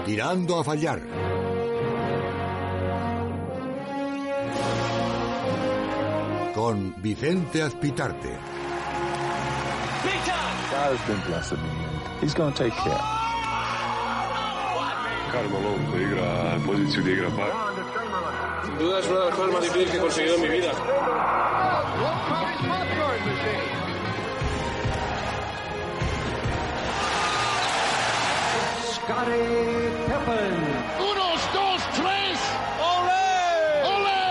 Tirando a fallar. Con Vicente Azpitarte. God's been blessing me. He's going to take care. Carmelo igra en posición de grapar. Sin duda es una de las cosas más difíciles que he conseguido en mi vida. Scottie Pippen. Unos, dos, tres. ¡Olé! ¡Olé!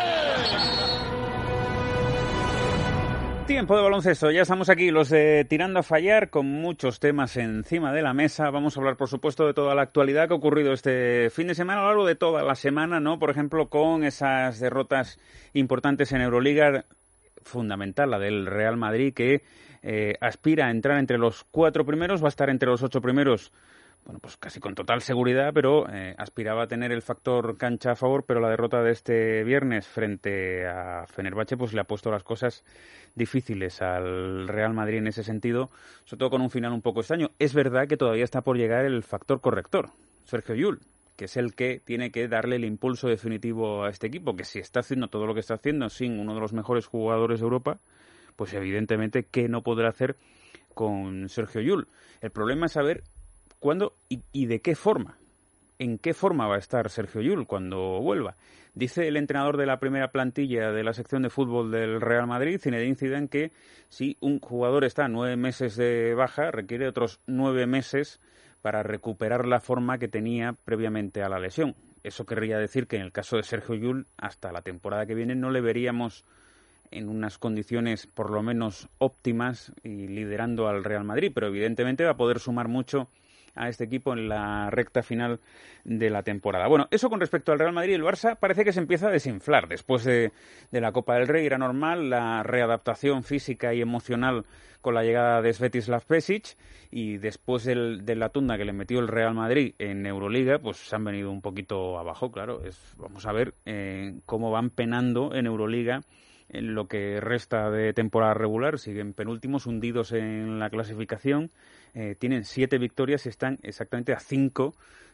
Tiempo de baloncesto, ya estamos aquí, los de Tirando a Fallar, con muchos temas encima de la mesa. Vamos a hablar, por supuesto, de toda la actualidad que ha ocurrido este fin de semana, a lo largo de toda la semana, ¿no? Por ejemplo, con esas derrotas importantes en Euroliga, fundamental la del Real Madrid, que aspira a entrar entre los 4 primeros, va a estar entre los 8 primeros. Bueno, pues casi con total seguridad, pero aspiraba a tener el factor cancha a favor, pero la derrota de este viernes frente a Fenerbahce pues le ha puesto las cosas difíciles al Real Madrid en ese sentido, sobre todo con un final un poco extraño. Es verdad que todavía está por llegar el factor corrector, Sergio Llull, que es el que tiene que darle el impulso definitivo a este equipo, que si está haciendo todo lo que está haciendo sin uno de los mejores jugadores de Europa, pues evidentemente ¿qué no podrá hacer con Sergio Llull? El problema es saber ¿cuándo y de qué forma? ¿En qué forma va a estar Sergio Llull cuando vuelva? Dice el entrenador de la primera plantilla de la sección de fútbol del Real Madrid, Zinedine Zidane, que si un jugador está 9 meses de baja, requiere otros 9 meses para recuperar la forma que tenía previamente a la lesión. Eso querría decir que en el caso de Sergio Llull, hasta la temporada que viene no le veríamos en unas condiciones por lo menos óptimas y liderando al Real Madrid, pero evidentemente va a poder sumar mucho a este equipo en la recta final de la temporada. Bueno, eso con respecto al Real Madrid. El Barça parece que se empieza a desinflar después de la Copa del Rey. Era normal la readaptación física y emocional con la llegada de Svetislav Pesic, y después de la tunda que le metió el Real Madrid en Euroliga, pues se han venido un poquito abajo, claro. Vamos a ver cómo van penando en Euroliga en lo que resta de temporada regular. Siguen penúltimos, hundidos en la clasificación. Tienen 7 victorias y están exactamente a 5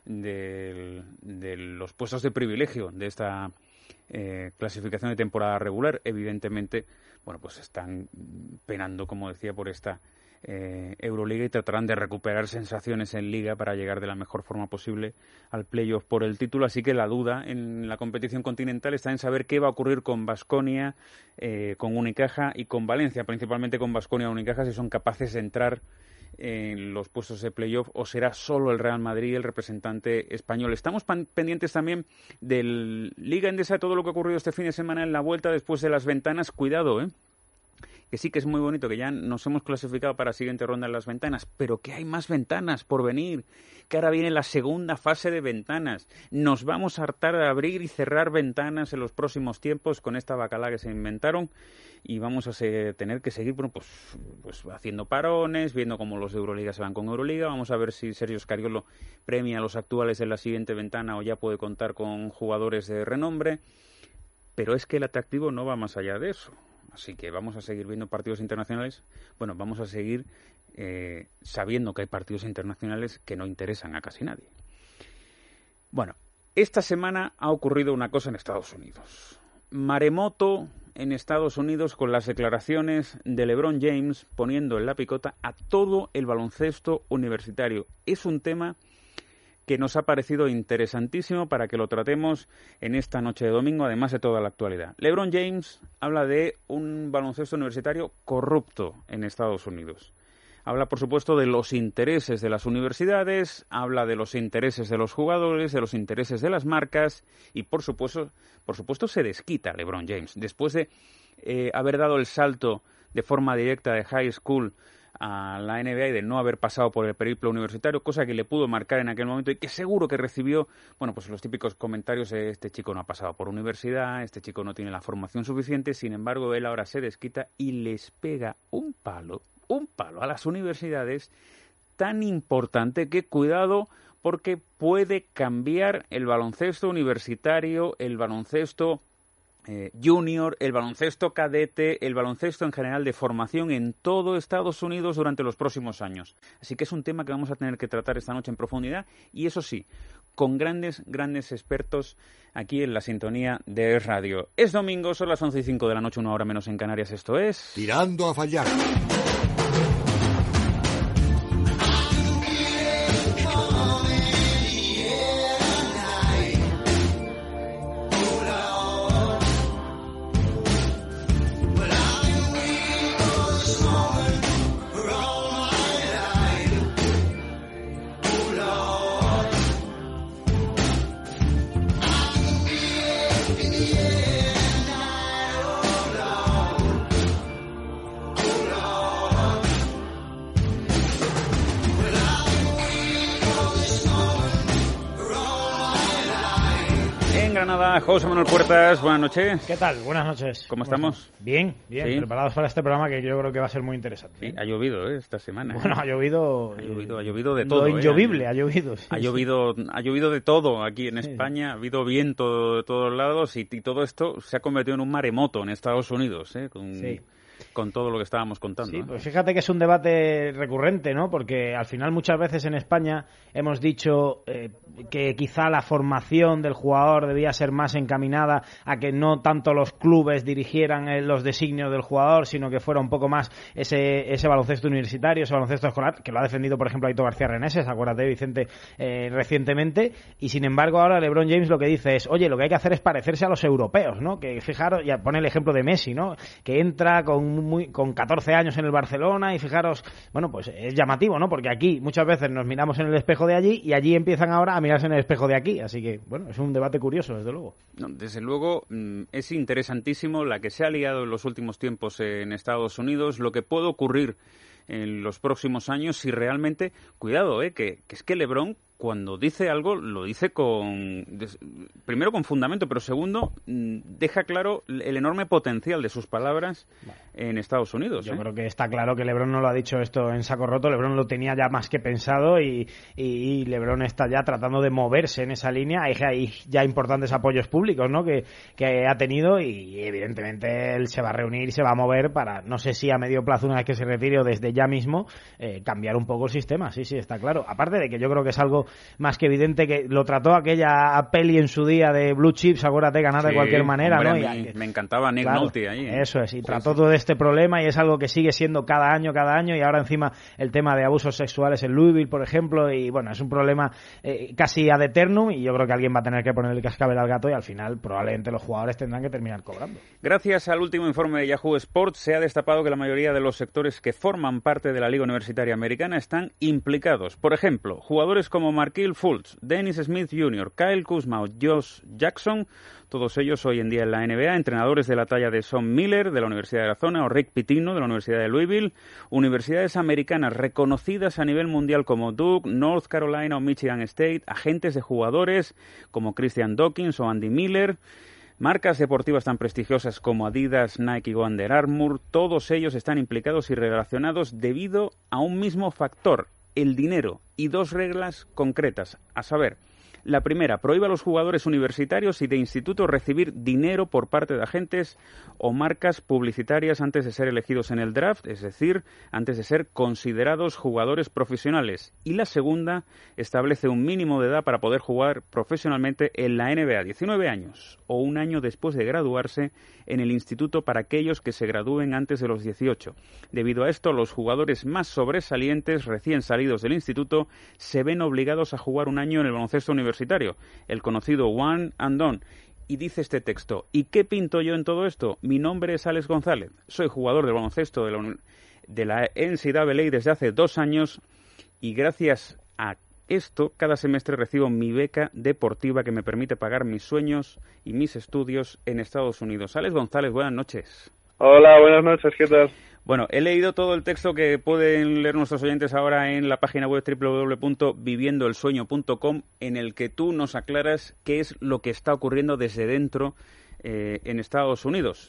de los puestos de privilegio de esta clasificación de temporada regular. Evidentemente, bueno, pues están penando, como decía, por esta Euroliga, y tratarán de recuperar sensaciones en Liga para llegar de la mejor forma posible al playoff por el título. Así que la duda en la competición continental está en saber qué va a ocurrir con Baskonia, con Unicaja y con Valencia, principalmente con Baskonia y Unicaja, si son capaces de entrar en los puestos de playoff o será solo el Real Madrid el representante español. Estamos pendientes también del Liga Endesa, todo lo que ha ocurrido este fin de semana en la vuelta después de las ventanas. Cuidado, que sí que es muy bonito, que ya nos hemos clasificado para la siguiente ronda en las ventanas, pero que hay más ventanas por venir, que ahora viene la segunda fase de ventanas. Nos vamos a hartar de abrir y cerrar ventanas en los próximos tiempos con esta bacalá que se inventaron, y vamos a tener que seguir pues haciendo parones, viendo cómo los de Euroliga se van con Euroliga. Vamos a ver si Sergio Scariolo premia a los actuales en la siguiente ventana o ya puede contar con jugadores de renombre, pero es que el atractivo no va más allá de eso. Así que vamos a seguir viendo partidos internacionales. Bueno, vamos a seguir sabiendo que hay partidos internacionales que no interesan a casi nadie. Bueno, esta semana ha ocurrido una cosa en Estados Unidos. Maremoto en Estados Unidos con las declaraciones de LeBron James poniendo en la picota a todo el baloncesto universitario. Es un tema que nos ha parecido interesantísimo para que lo tratemos en esta noche de domingo, además de toda la actualidad. LeBron James habla de un baloncesto universitario corrupto en Estados Unidos. Habla, por supuesto, de los intereses de las universidades, habla de los intereses de los jugadores, de los intereses de las marcas y, por supuesto se desquita LeBron James. Después de haber dado el salto de forma directa de high school a la NBA y de no haber pasado por el periplo universitario, cosa que le pudo marcar en aquel momento y que seguro que recibió, bueno, pues los típicos comentarios de este chico no ha pasado por universidad, este chico no tiene la formación suficiente. Sin embargo, él ahora se desquita y les pega un palo a las universidades tan importante que cuidado, porque puede cambiar el baloncesto universitario, el baloncesto junior, el baloncesto cadete, el baloncesto en general de formación en todo Estados Unidos durante los próximos años. Así que es un tema que vamos a tener que tratar esta noche en profundidad y eso sí, con grandes expertos aquí en la sintonía de Es Radio. Es domingo, son las 11:05 de la noche, 1 hora menos en Canarias. Esto es... Tirando a fallar. José Manuel Puertas, buenas noches. ¿Qué tal? Buenas noches. ¿Cómo estamos? Bien, ¿Sí? preparados para este programa que yo creo que va a ser muy interesante. Sí, ha llovido esta semana. Bueno, ha llovido de todo. Lo inllovible, ha llovido. Sí, ha llovido de todo aquí en España, ha habido viento de todos lados y todo esto se ha convertido en un maremoto en Estados Unidos, con todo lo que estábamos contando. Sí, pues fíjate que es un debate recurrente, ¿no? Porque al final muchas veces en España hemos dicho que quizá la formación del jugador debía ser más encaminada a que no tanto los clubes dirigieran los designios del jugador, sino que fuera un poco más ese baloncesto universitario, ese baloncesto escolar, que lo ha defendido, por ejemplo, Aito García Reneses, acuérdate, Vicente, recientemente, y sin embargo ahora LeBron James lo que dice es, oye, lo que hay que hacer es parecerse a los europeos, ¿no? Que fijaros, ya pone el ejemplo de Messi, ¿no? Que entra con 14 años en el Barcelona y fijaros, bueno, pues es llamativo, ¿no? Porque aquí muchas veces nos miramos en el espejo de allí y allí empiezan ahora a mirarse en el espejo de aquí, así que, bueno, es un debate curioso, desde luego. No, desde luego, es interesantísimo la que se ha liado en los últimos tiempos en Estados Unidos, lo que puede ocurrir en los próximos años si realmente, cuidado, que es que LeBron cuando dice algo lo dice primero con fundamento, pero segundo deja claro el enorme potencial de sus palabras en Estados Unidos. Yo creo que está claro que LeBron no lo ha dicho esto en saco roto, LeBron lo tenía ya más que pensado y LeBron está ya tratando de moverse en esa línea. Hay ya importantes apoyos públicos, ¿no? que ha tenido y evidentemente él se va a reunir y se va a mover para, no sé si a medio plazo una vez que se retire o desde ya mismo, cambiar un poco el sistema. Sí, está claro. Aparte de que yo creo que es algo más que evidente, que lo trató aquella peli en su día de Blue Chips, acuérdate, ganar de cualquier manera, hombre, ¿no? A mí me encantaba Nick Nolte ahí. Eso es, y trató todo este problema y es algo que sigue siendo cada año y ahora encima el tema de abusos sexuales en Louisville, por ejemplo, y bueno, es un problema casi ad eternum y yo creo que alguien va a tener que poner el cascabel al gato y al final probablemente los jugadores tendrán que terminar cobrando. Gracias al último informe de Yahoo Sports se ha destapado que la mayoría de los sectores que forman parte de la Liga Universitaria Americana están implicados. Por ejemplo, jugadores como Markelle Fultz, Dennis Smith Jr., Kyle Kuzma o Josh Jackson, todos ellos hoy en día en la NBA, entrenadores de la talla de Sean Miller de la Universidad de Arizona o Rick Pitino de la Universidad de Louisville, universidades americanas reconocidas a nivel mundial como Duke, North Carolina o Michigan State, agentes de jugadores como Christian Dawkins o Andy Miller, marcas deportivas tan prestigiosas como Adidas, Nike o Under Armour, todos ellos están implicados y relacionados debido a un mismo factor, el dinero, y dos reglas concretas, a saber, la primera, prohíbe a los jugadores universitarios y de institutos recibir dinero por parte de agentes o marcas publicitarias antes de ser elegidos en el draft, es decir, antes de ser considerados jugadores profesionales. Y la segunda, establece un mínimo de edad para poder jugar profesionalmente en la NBA, 19 años o un año después de graduarse en el instituto para aquellos que se gradúen antes de los 18. Debido a esto, los jugadores más sobresalientes recién salidos del instituto se ven obligados a jugar un año en el baloncesto universitario, el conocido one and done. Y dice este texto, ¿y qué pinto yo en todo esto? Mi nombre es Alex González, soy jugador de baloncesto de la NCAA desde hace 2 años y gracias a esto, cada semestre recibo mi beca deportiva que me permite pagar mis sueños y mis estudios en Estados Unidos. Alex González, buenas noches. Hola, buenas noches, ¿qué tal? Bueno, he leído todo el texto que pueden leer nuestros oyentes ahora en la página web www.viviendoelsueño.com, en el que tú nos aclaras qué es lo que está ocurriendo desde dentro en Estados Unidos.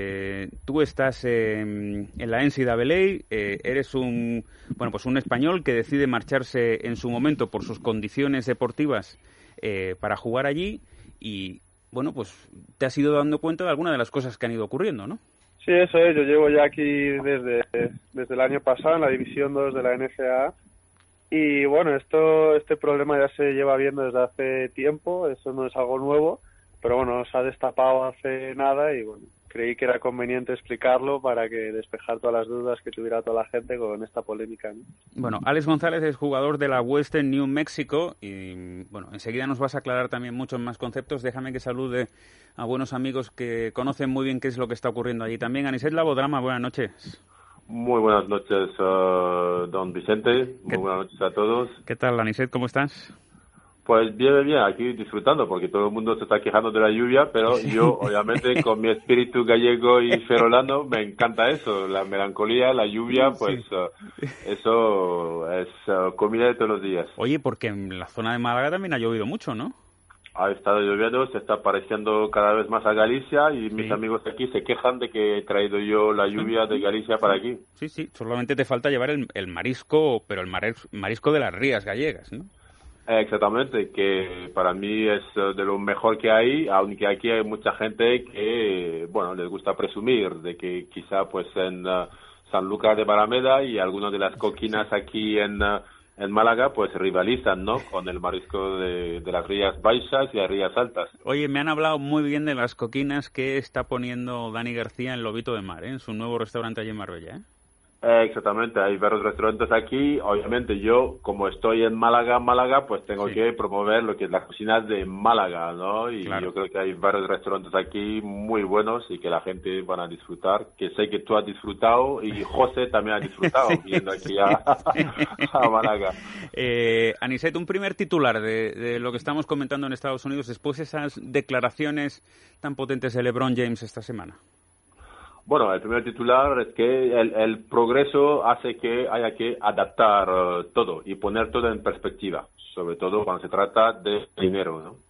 Tú estás en la NCAA, eres un español que decide marcharse en su momento por sus condiciones deportivas para jugar allí y bueno, pues te has ido dando cuenta de alguna de las cosas que han ido ocurriendo, ¿no? Sí, eso es. Yo llevo ya aquí desde el año pasado en la División 2 de la NCAA. Y bueno, este problema ya se lleva viendo desde hace tiempo, eso no es algo nuevo, pero bueno, se ha destapado hace nada y bueno, creí que era conveniente explicarlo para que despejar todas las dudas que tuviera toda la gente con esta polémica, ¿no? Bueno, Alex González es jugador de la Western New Mexico y bueno, enseguida nos vas a aclarar también muchos más conceptos. Déjame que salude a buenos amigos que conocen muy bien qué es lo que está ocurriendo allí también. Aniset Labodrama, buenas noches. Muy buenas noches, don Vicente. Muy buenas noches a todos. ¿Qué tal, Aniset? ¿Cómo estás? Pues bien, aquí disfrutando, porque todo el mundo se está quejando de la lluvia, pero yo, obviamente, con mi espíritu gallego y ferrolano, me encanta eso, la melancolía, la lluvia, pues eso es comida de todos los días. Oye, porque en la zona de Málaga también ha llovido mucho, ¿no? Ha estado lloviendo, se está pareciendo cada vez más a Galicia y mis amigos aquí se quejan de que he traído yo la lluvia de Galicia para aquí. Sí, solamente te falta llevar el marisco, pero el marisco de las rías gallegas, ¿no? Exactamente, que para mí es de lo mejor que hay, aunque aquí hay mucha gente que, bueno, les gusta presumir de que quizá pues en Sanlúcar de Barrameda y algunas de las coquinas aquí en Málaga pues rivalizan, ¿no?, con el marisco de las Rías Baixas y las Rías Altas. Oye, me han hablado muy bien de las coquinas que está poniendo Dani García en Lobito de Mar, en su nuevo restaurante allí en Marbella, ¿eh? Exactamente, hay varios restaurantes aquí. Obviamente yo, como estoy en Málaga, pues tengo que promover lo que es la cocina de Málaga, ¿no? Y claro, yo creo que hay varios restaurantes aquí muy buenos y que la gente van a disfrutar, que sé que tú has disfrutado y José también ha disfrutado viendo aquí a Málaga. Aniset, un primer titular de lo que estamos comentando en Estados Unidos después de esas declaraciones tan potentes de LeBron James esta semana. Bueno, el primer titular es que el progreso hace que haya que adaptar todo y poner todo en perspectiva, sobre todo cuando se trata de dinero, ¿no?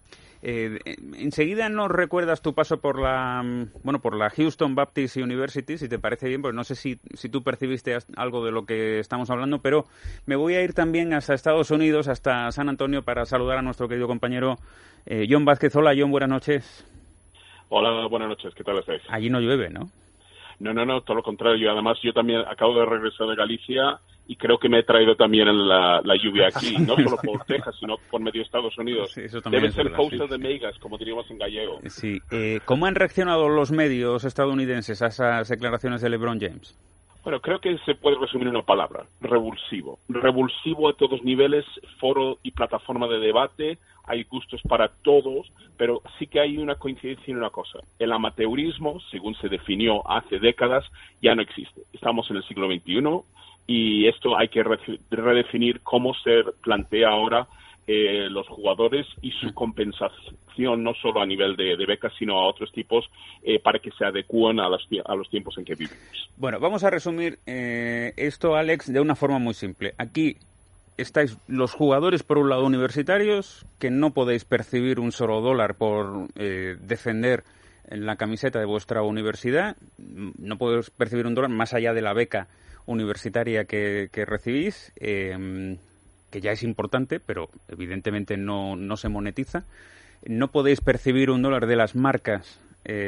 Enseguida nos recuerdas tu paso por la Houston Baptist University, si te parece bien, pues no sé si tú percibiste algo de lo que estamos hablando, pero me voy a ir también hasta Estados Unidos, hasta San Antonio, para saludar a nuestro querido compañero John Vázquez. Hola, John, buenas noches. Hola, buenas noches, ¿qué tal estáis? Allí no llueve, ¿no? No, todo lo contrario. Además, yo también acabo de regresar de Galicia y creo que me he traído también la lluvia aquí, no solo por Texas, sino por medio de Estados Unidos. Sí, debe ser causa de megas, como diríamos en gallego. Sí. ¿Cómo han reaccionado los medios estadounidenses a esas declaraciones de LeBron James? Bueno, creo que se puede resumir en una palabra: revulsivo. Revulsivo a todos niveles, foro y plataforma de debate. Hay gustos para todos, pero sí que hay una coincidencia en una cosa. El amateurismo, según se definió hace décadas, ya no existe. Estamos en el siglo XXI y esto hay que redefinir cómo se plantea ahora los jugadores y su compensación, no solo a nivel de becas, sino a otros tipos, para que se adecúen a los tiempos en que vivimos. Bueno, vamos a resumir esto, Alex, de una forma muy simple. Aquí estáis los jugadores, por un lado, universitarios, que no podéis percibir un solo dólar por defender la camiseta de vuestra universidad. No podéis percibir un dólar más allá de la beca universitaria que recibís, que ya es importante, pero evidentemente no se monetiza. No podéis percibir un dólar de las marcas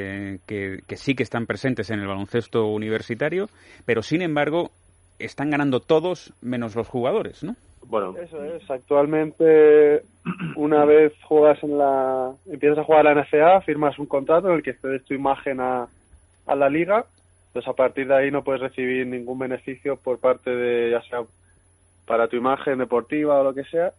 que sí que están presentes en el baloncesto universitario, pero sin embargo están ganando todos menos los jugadores, ¿no? Bueno, eso es. Actualmente, una vez empiezas a jugar a la NCAA, firmas un contrato en el que cedes tu imagen a la liga. Entonces, a partir de ahí no puedes recibir ningún beneficio por parte de, ya sea para tu imagen deportiva o lo que sea.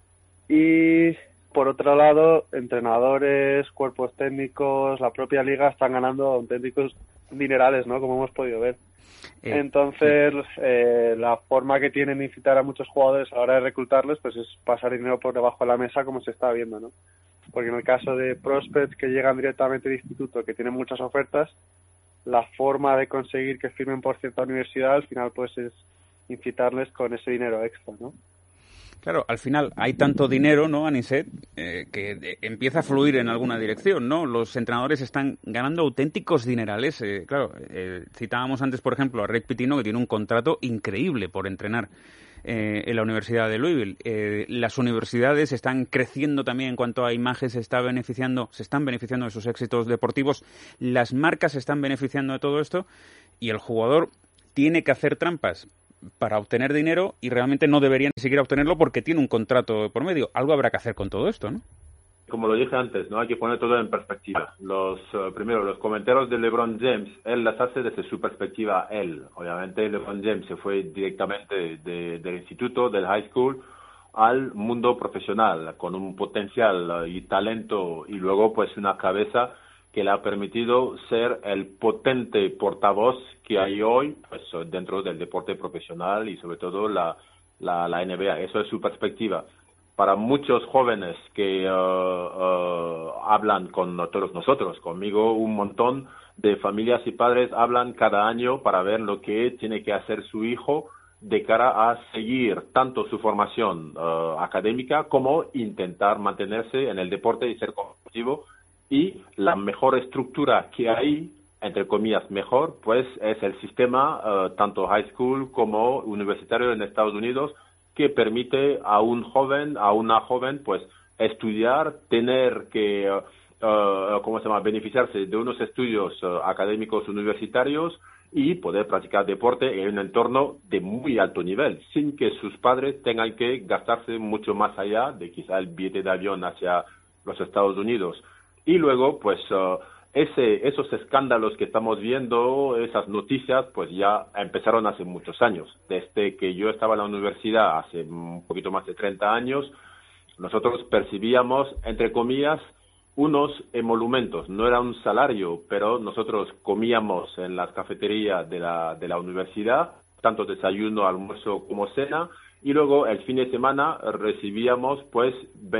Y por otro lado, entrenadores, cuerpos técnicos, la propia liga están ganando auténticos dinerales, ¿no? Como hemos podido ver. Entonces, la forma que tienen de incitar a muchos jugadores a la hora de reclutarles, pues es pasar dinero por debajo de la mesa, como se está viendo, ¿no? Porque en el caso de prospects que llegan directamente de instituto, que tienen muchas ofertas, la forma de conseguir que firmen por cierta universidad, al final, pues es incitarles con ese dinero extra, ¿no? Claro, al final hay tanto dinero, ¿no, Aniset?, que empieza a fluir en alguna dirección, ¿no? Los entrenadores están ganando auténticos dinerales. Citábamos antes, por ejemplo, a Rick Pitino, que tiene un contrato increíble por entrenar en la Universidad de Louisville. Las universidades están creciendo también en cuanto a imagen, se están beneficiando de sus éxitos deportivos, las marcas se están beneficiando de todo esto y el jugador tiene que hacer trampas para obtener dinero y realmente no debería ni siquiera obtenerlo porque tiene un contrato por medio. Algo habrá que hacer con todo esto, ¿no? Como lo dije antes, ¿no? Hay que poner todo en perspectiva. Primero, los comentarios de LeBron James, él las hace desde su perspectiva, él. Obviamente, LeBron James se fue directamente del instituto, del high school, al mundo profesional, con un potencial y talento, y luego, pues, una cabeza que le ha permitido ser el potente portavoz que hay hoy, pues, dentro del deporte profesional y, sobre todo, la NBA. Eso es su perspectiva. Para muchos jóvenes que hablan con todos nosotros, conmigo un montón de familias y padres hablan cada año para ver lo que tiene que hacer su hijo de cara a seguir tanto su formación académica como intentar mantenerse en el deporte y ser competitivo. Y la mejor estructura que hay, entre comillas mejor, pues es el sistema tanto high school como universitario en Estados Unidos, que permite a un joven, a una joven, pues estudiar, tener que, beneficiarse de unos estudios académicos universitarios y poder practicar deporte en un entorno de muy alto nivel, sin que sus padres tengan que gastarse mucho más allá de quizá el billete de avión hacia los Estados Unidos. Y luego, pues, esos escándalos que estamos viendo, esas noticias, pues ya empezaron hace muchos años. Desde que yo estaba en la universidad, hace un poquito más de 30 años, nosotros percibíamos, entre comillas, unos emolumentos. No era un salario, pero nosotros comíamos en las cafeterías de la universidad, tanto desayuno, almuerzo como cena, y luego el fin de semana recibíamos pues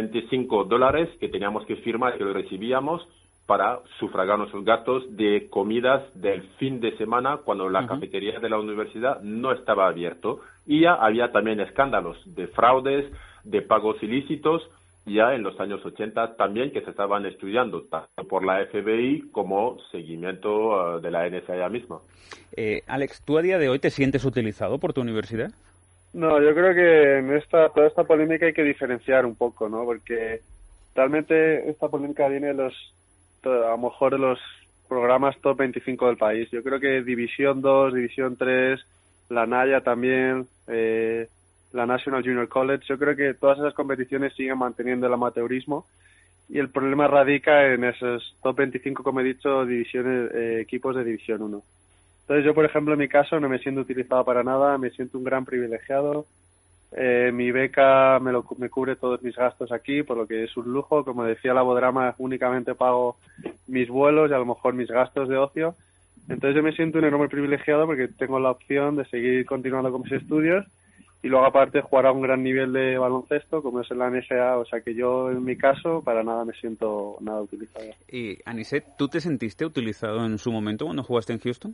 $25 que teníamos que firmar, que lo recibíamos para sufragar nuestros gastos de comidas del fin de semana cuando la cafetería de la universidad no estaba abierto. Y ya había también escándalos de fraudes, de pagos ilícitos, ya en los años 80 también, que se estaban estudiando tanto por la FBI como seguimiento de la NCAA misma. Alex, ¿tú a día de hoy te sientes utilizado por tu universidad? No, yo creo que en toda esta polémica hay que diferenciar un poco, ¿no? Porque realmente esta polémica viene de a lo mejor de los programas top 25 del país. Yo creo que División 2, División 3, la NAIA también, la National Junior College, yo creo que todas esas competiciones siguen manteniendo el amateurismo y el problema radica en esos top 25, como he dicho, equipos de División 1. Entonces yo, por ejemplo, en mi caso no me siento utilizado para nada, me siento un gran privilegiado. Mi beca me cubre todos mis gastos aquí, por lo que es un lujo. Como decía la Bodrama, únicamente pago mis vuelos y a lo mejor mis gastos de ocio. Entonces yo me siento un enorme privilegiado porque tengo la opción de seguir continuando con mis estudios y luego aparte jugar a un gran nivel de baloncesto como es en la NCAA. O sea que yo en mi caso para nada me siento nada utilizado. Y Anicet, ¿tú te sentiste utilizado en su momento cuando jugaste en Houston?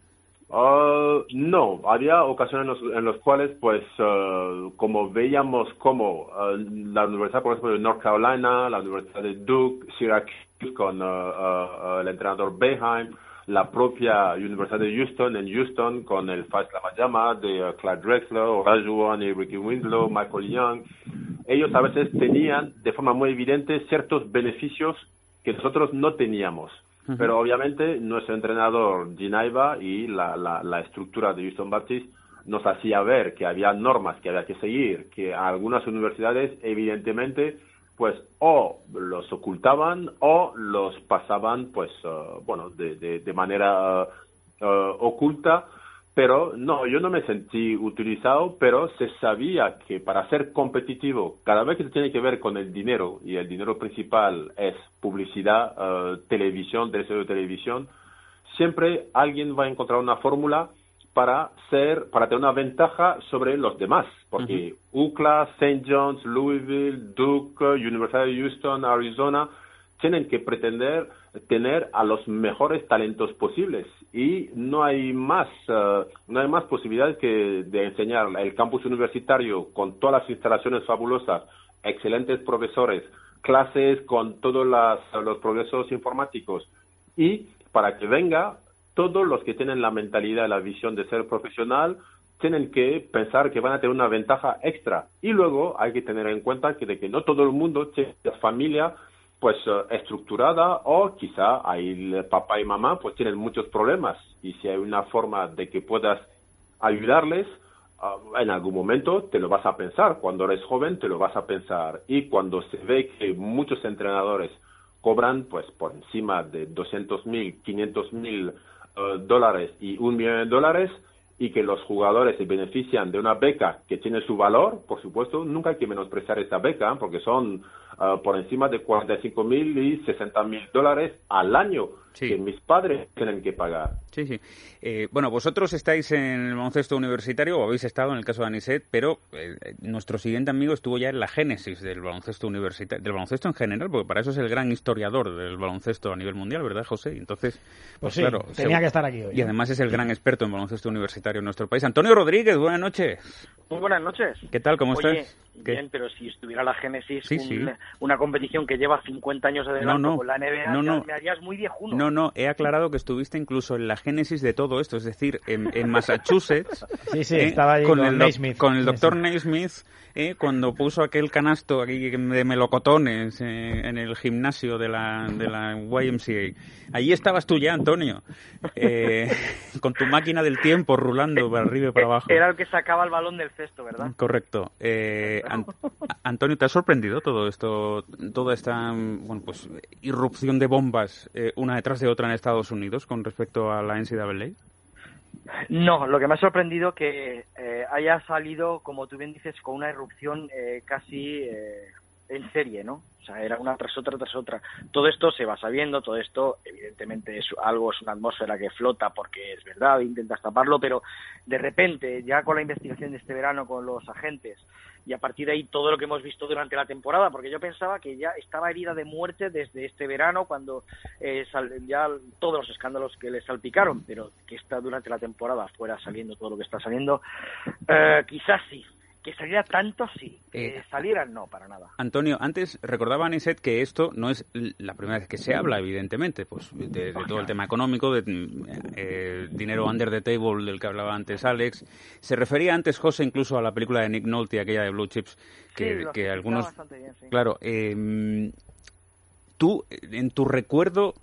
No, había ocasiones en los cuales, pues, como veíamos como la Universidad, por ejemplo, de North Carolina, la Universidad de Duke, Syracuse con el entrenador Boeheim, la propia Universidad de Houston, en Houston, con el Faz Lamayama de Clyde Drexler, Olajuwon y Ricky Winslow, Michael Young, ellos a veces tenían de forma muy evidente ciertos beneficios que nosotros no teníamos. Pero obviamente nuestro entrenador Ginaiva y la estructura de Houston Baptist nos hacía ver que había normas que había que seguir, que algunas universidades evidentemente pues o los ocultaban o los pasaban pues de manera oculta. Pero no, yo no me sentí utilizado, pero se sabía que para ser competitivo, cada vez que se tiene que ver con el dinero, y el dinero principal es publicidad, televisión, derechos de televisión, siempre alguien va a encontrar una fórmula para tener una ventaja sobre los demás, porque UCLA, St. John's, Louisville, Duke, Universidad de Houston, Arizona, tienen que pretender tener a los mejores talentos posibles y no hay más posibilidades que de enseñar el campus universitario con todas las instalaciones fabulosas, excelentes profesores, clases con todos los progresos informáticos y para que venga todos los que tienen la mentalidad, la visión de ser profesional tienen que pensar que van a tener una ventaja extra. Y luego hay que tener en cuenta que no todo el mundo tiene familia pues estructurada, o quizá ahí el papá y mamá pues tienen muchos problemas, y si hay una forma de que puedas ayudarles, en algún momento te lo vas a pensar. Cuando eres joven te lo vas a pensar, y cuando se ve que muchos entrenadores cobran pues por encima de 200.000, 500.000 dólares y $1 millón, y que los jugadores se benefician de una beca que tiene su valor, por supuesto, nunca hay que menospreciar esta beca, porque son por encima de 45.000 y 60.000 dólares al año, sí, que mis padres tienen que pagar. Sí, sí. Bueno, vosotros estáis en el baloncesto universitario, o habéis estado en el caso de Aniset, pero nuestro siguiente amigo estuvo ya en la génesis del baloncesto universitario, del baloncesto en general, porque para eso es el gran historiador del baloncesto a nivel mundial, ¿verdad, José? Entonces, pues sí, claro, tenía que estar aquí hoy. Y además es el gran experto en baloncesto universitario en nuestro país. Antonio Rodríguez, buenas noches. Muy buenas noches. ¿Qué tal? ¿Cómo estás? Bien, pero si estuviera la génesis, una competición que lleva 50 años adelante con la NBA, me harías muy viejuno. No, he aclarado que estuviste incluso en la génesis de todo esto, es decir, en Massachusetts. Sí, estaba allí con el doctor Naismith, cuando puso aquel canasto aquí de melocotones en el gimnasio de la YMCA. Allí estabas tú ya, Antonio, con tu máquina del tiempo rulando para arriba y para abajo. Era el que sacaba el balón del cesto, ¿verdad? Correcto. Antonio, ¿te ha sorprendido todo esto, toda esta irrupción de bombas una detrás de otra en Estados Unidos con respecto a la NCAA? No, lo que me ha sorprendido que haya salido, como tú bien dices, con una irrupción casi en serie, ¿no? O sea, era una tras otra. Todo esto se va sabiendo, todo esto evidentemente es una atmósfera que flota porque es verdad, intentas taparlo, pero de repente, ya con la investigación de este verano con los agentes, y a partir de ahí todo lo que hemos visto durante la temporada, porque yo pensaba que ya estaba herida de muerte desde este verano, cuando ya todos los escándalos que le salpicaron, pero que está durante la temporada fuera saliendo todo lo que está saliendo, quizás sí. Que saliera tanto, sí. Que salieran, no, para nada. Antonio, antes recordaba Aniset que esto no es la primera vez que se habla, evidentemente, pues de todo el tema económico, de dinero under the table del que hablaba antes Alex. Se refería antes, José, incluso a la película de Nick Nolte, aquella de Blue Chips, que algunos... Bien, sí. Claro, tú, en tu recuerdo,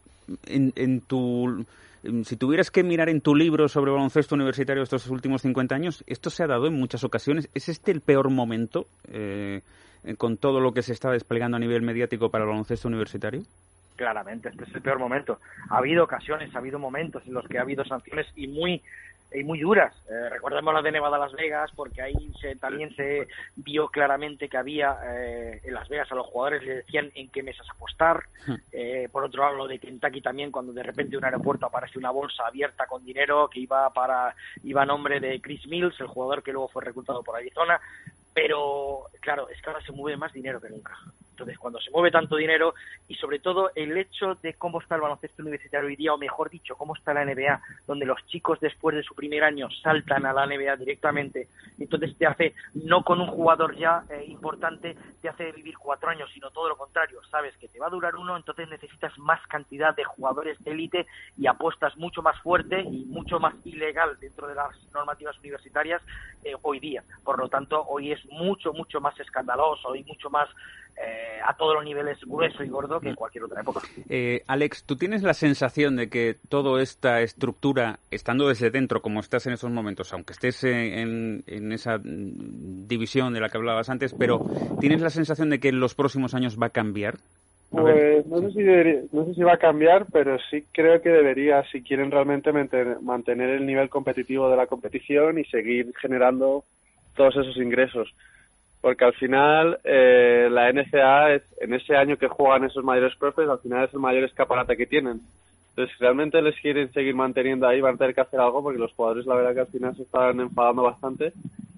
si tuvieras que mirar en tu libro sobre baloncesto universitario estos últimos 50 años, esto se ha dado en muchas ocasiones. ¿Es este el peor momento con todo lo que se está desplegando a nivel mediático para el baloncesto universitario? Claramente, este es el peor momento. Ha habido ocasiones, ha habido momentos en los que ha habido sanciones y muy duras. Recordemos la de Nevada Las Vegas, porque ahí también se vio claramente que había en Las Vegas a los jugadores les decían en qué mesas apostar. Por otro lado, lo de Kentucky también, cuando de repente en un aeropuerto aparece una bolsa abierta con dinero que iba a nombre de Chris Mills, el jugador que luego fue reclutado por Arizona. Pero, claro, es que ahora se mueve más dinero que nunca. Entonces, cuando se mueve tanto dinero, y sobre todo el hecho de cómo está el baloncesto universitario hoy día, o mejor dicho, cómo está la NBA, donde los chicos después de su primer año saltan a la NBA directamente, entonces te hace, no con un jugador ya importante, te hace vivir 4 años, sino todo lo contrario. Sabes que te va a durar 1, entonces necesitas más cantidad de jugadores de élite y apuestas mucho más fuerte y mucho más ilegal dentro de las normativas universitarias hoy día. Por lo tanto, hoy es mucho más escandaloso y mucho más a todos los niveles grueso y gordo que en cualquier otra época. Alex, ¿tú tienes la sensación de que toda esta estructura, estando desde dentro como estás en estos momentos, aunque estés en esa división de la que hablabas antes, pero ¿tienes la sensación de que en los próximos años va a cambiar? Pues no sé si va a cambiar, pero sí creo que debería, si quieren realmente mantener el nivel competitivo de la competición y seguir generando todos esos ingresos. Porque al final la NCAA, en ese año que juegan esos mayores profes, al final es el mayor escaparate que tienen. Entonces, si realmente les quieren seguir manteniendo ahí, van a tener que hacer algo, porque los jugadores, la verdad que al final se están enfadando bastante.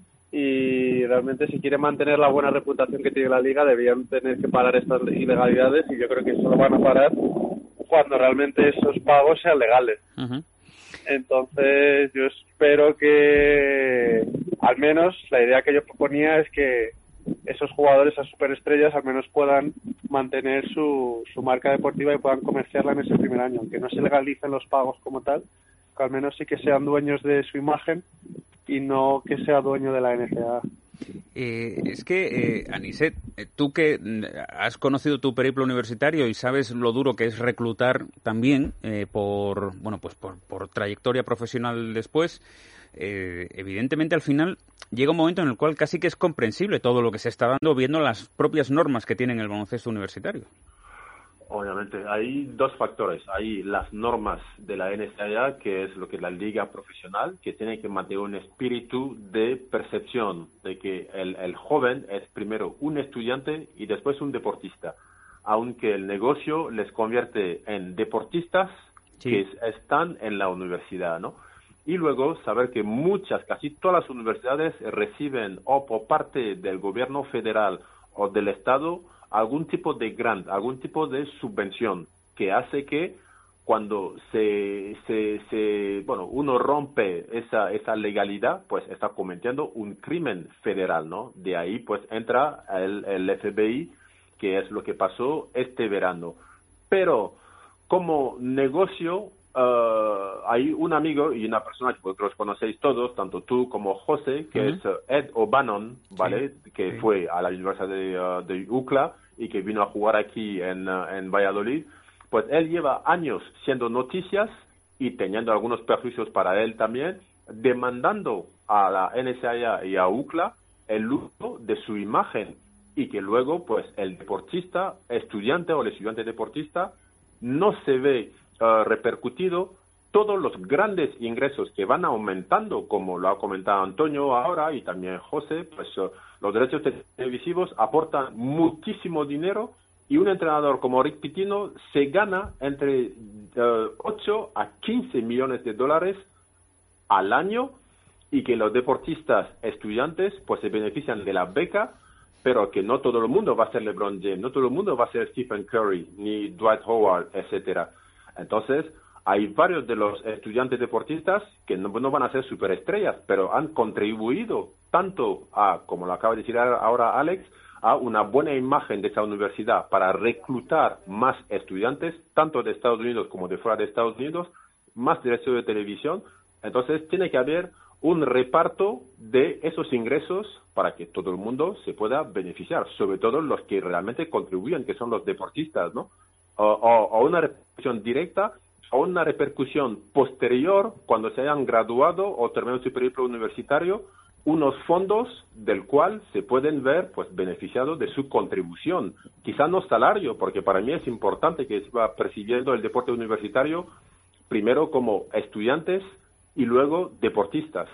Y realmente, si quieren mantener la buena reputación que tiene la liga, deberían tener que parar estas ilegalidades, y yo creo que eso lo van a parar cuando realmente esos pagos sean legales. Uh-huh. Entonces, yo espero que, al menos, la idea que yo proponía es que esos jugadores, esas superestrellas, al menos puedan mantener su marca deportiva y puedan comerciarla en ese primer año, aunque no se legalicen los pagos como tal, que al menos sí que sean dueños de su imagen y no que sea dueño de la NCAA. Es que, Aniset, tú que has conocido tu periplo universitario y sabes lo duro que es reclutar también por trayectoria profesional después, evidentemente al final llega un momento en el cual casi que es comprensible todo lo que se está dando viendo las propias normas que tiene el baloncesto universitario. Obviamente, hay dos factores. Hay las normas de la NCAA, que es lo que es la liga profesional, que tiene que mantener un espíritu de percepción de que el joven es primero un estudiante y después un deportista, aunque el negocio les convierte en deportistas que están en la universidad, ¿no? Y luego saber que casi todas las universidades reciben o por parte del gobierno federal o del Estado algún tipo de grant, algún tipo de subvención que hace que cuando uno rompe esa legalidad, pues está cometiendo un crimen federal, ¿no? De ahí pues entra el FBI, que es lo que pasó este verano. Pero como negocio, hay un amigo y una persona que vosotros conocéis todos, tanto tú como José, que es Ed O'Bannon, ¿vale? Que fue a la Universidad de UCLA y que vino a jugar aquí en Valladolid. Pues él lleva años siendo noticias y teniendo algunos perjuicios para él también, demandando a la NCAA y a UCLA el uso de su imagen y que luego pues el deportista, estudiante o el estudiante deportista no se ve repercutido todos los grandes ingresos que van aumentando, como lo ha comentado Antonio ahora y también José, pues los derechos televisivos aportan muchísimo dinero y un entrenador como Rick Pitino se gana entre 8 a 15 millones de dólares al año y que los deportistas estudiantes pues se benefician de la beca, pero que no todo el mundo va a ser LeBron James, no todo el mundo va a ser Stephen Curry, ni Dwight Howard, etcétera. Entonces, hay varios de los estudiantes deportistas que no van a ser superestrellas, pero han contribuido tanto a, como lo acaba de decir ahora Alex, a una buena imagen de esa universidad para reclutar más estudiantes, tanto de Estados Unidos como de fuera de Estados Unidos, más derechos de televisión. Entonces, tiene que haber un reparto de esos ingresos para que todo el mundo se pueda beneficiar, sobre todo los que realmente contribuyen, que son los deportistas, ¿no? O una repercusión directa o una repercusión posterior cuando se hayan graduado o terminado su periplo universitario, unos fondos del cual se pueden ver pues beneficiados de su contribución. Quizá no salario, porque para mí es importante que se va percibiendo el deporte universitario primero como estudiantes y luego deportistas.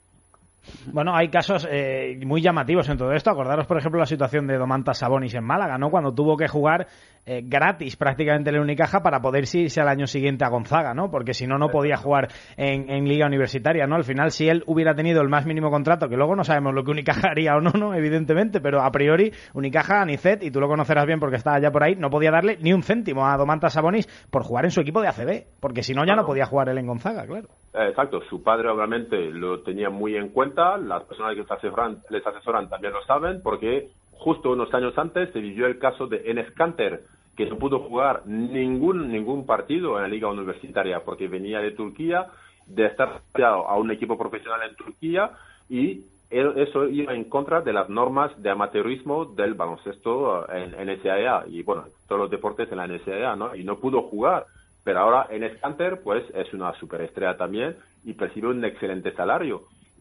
Bueno, hay casos muy llamativos en todo esto. Acordaros, por ejemplo, la situación de Domantas Sabonis en Málaga, ¿no? Cuando tuvo que jugar gratis prácticamente en el Unicaja para poder irse al año siguiente a Gonzaga, ¿no? Porque si no, no podía jugar en liga universitaria, ¿no? Al final, si él hubiera tenido el más mínimo contrato, que luego no sabemos lo que Unicaja haría o no, evidentemente, pero a priori, Unicaja, Anicet, y tú lo conocerás bien porque estaba ya por ahí, no podía darle ni un céntimo a Domantas Sabonis por jugar en su equipo de ACB, porque si no, ya no podía jugar él en Gonzaga, claro. Exacto, su padre obviamente lo tenía muy en cuenta, las personas que les asesoran también lo saben, porque justo unos años antes se vivió el caso de Enes Kanter, que no pudo jugar ningún partido en la liga universitaria, porque venía de Turquía, de estar asociado a un equipo profesional en Turquía, y eso iba en contra de las normas de amateurismo del baloncesto en NCAA, y bueno, todos los deportes en la NCAA, ¿no? Y no pudo jugar. Pero ahora Enes Kanter pues es una superestrella también y percibe un excelente salario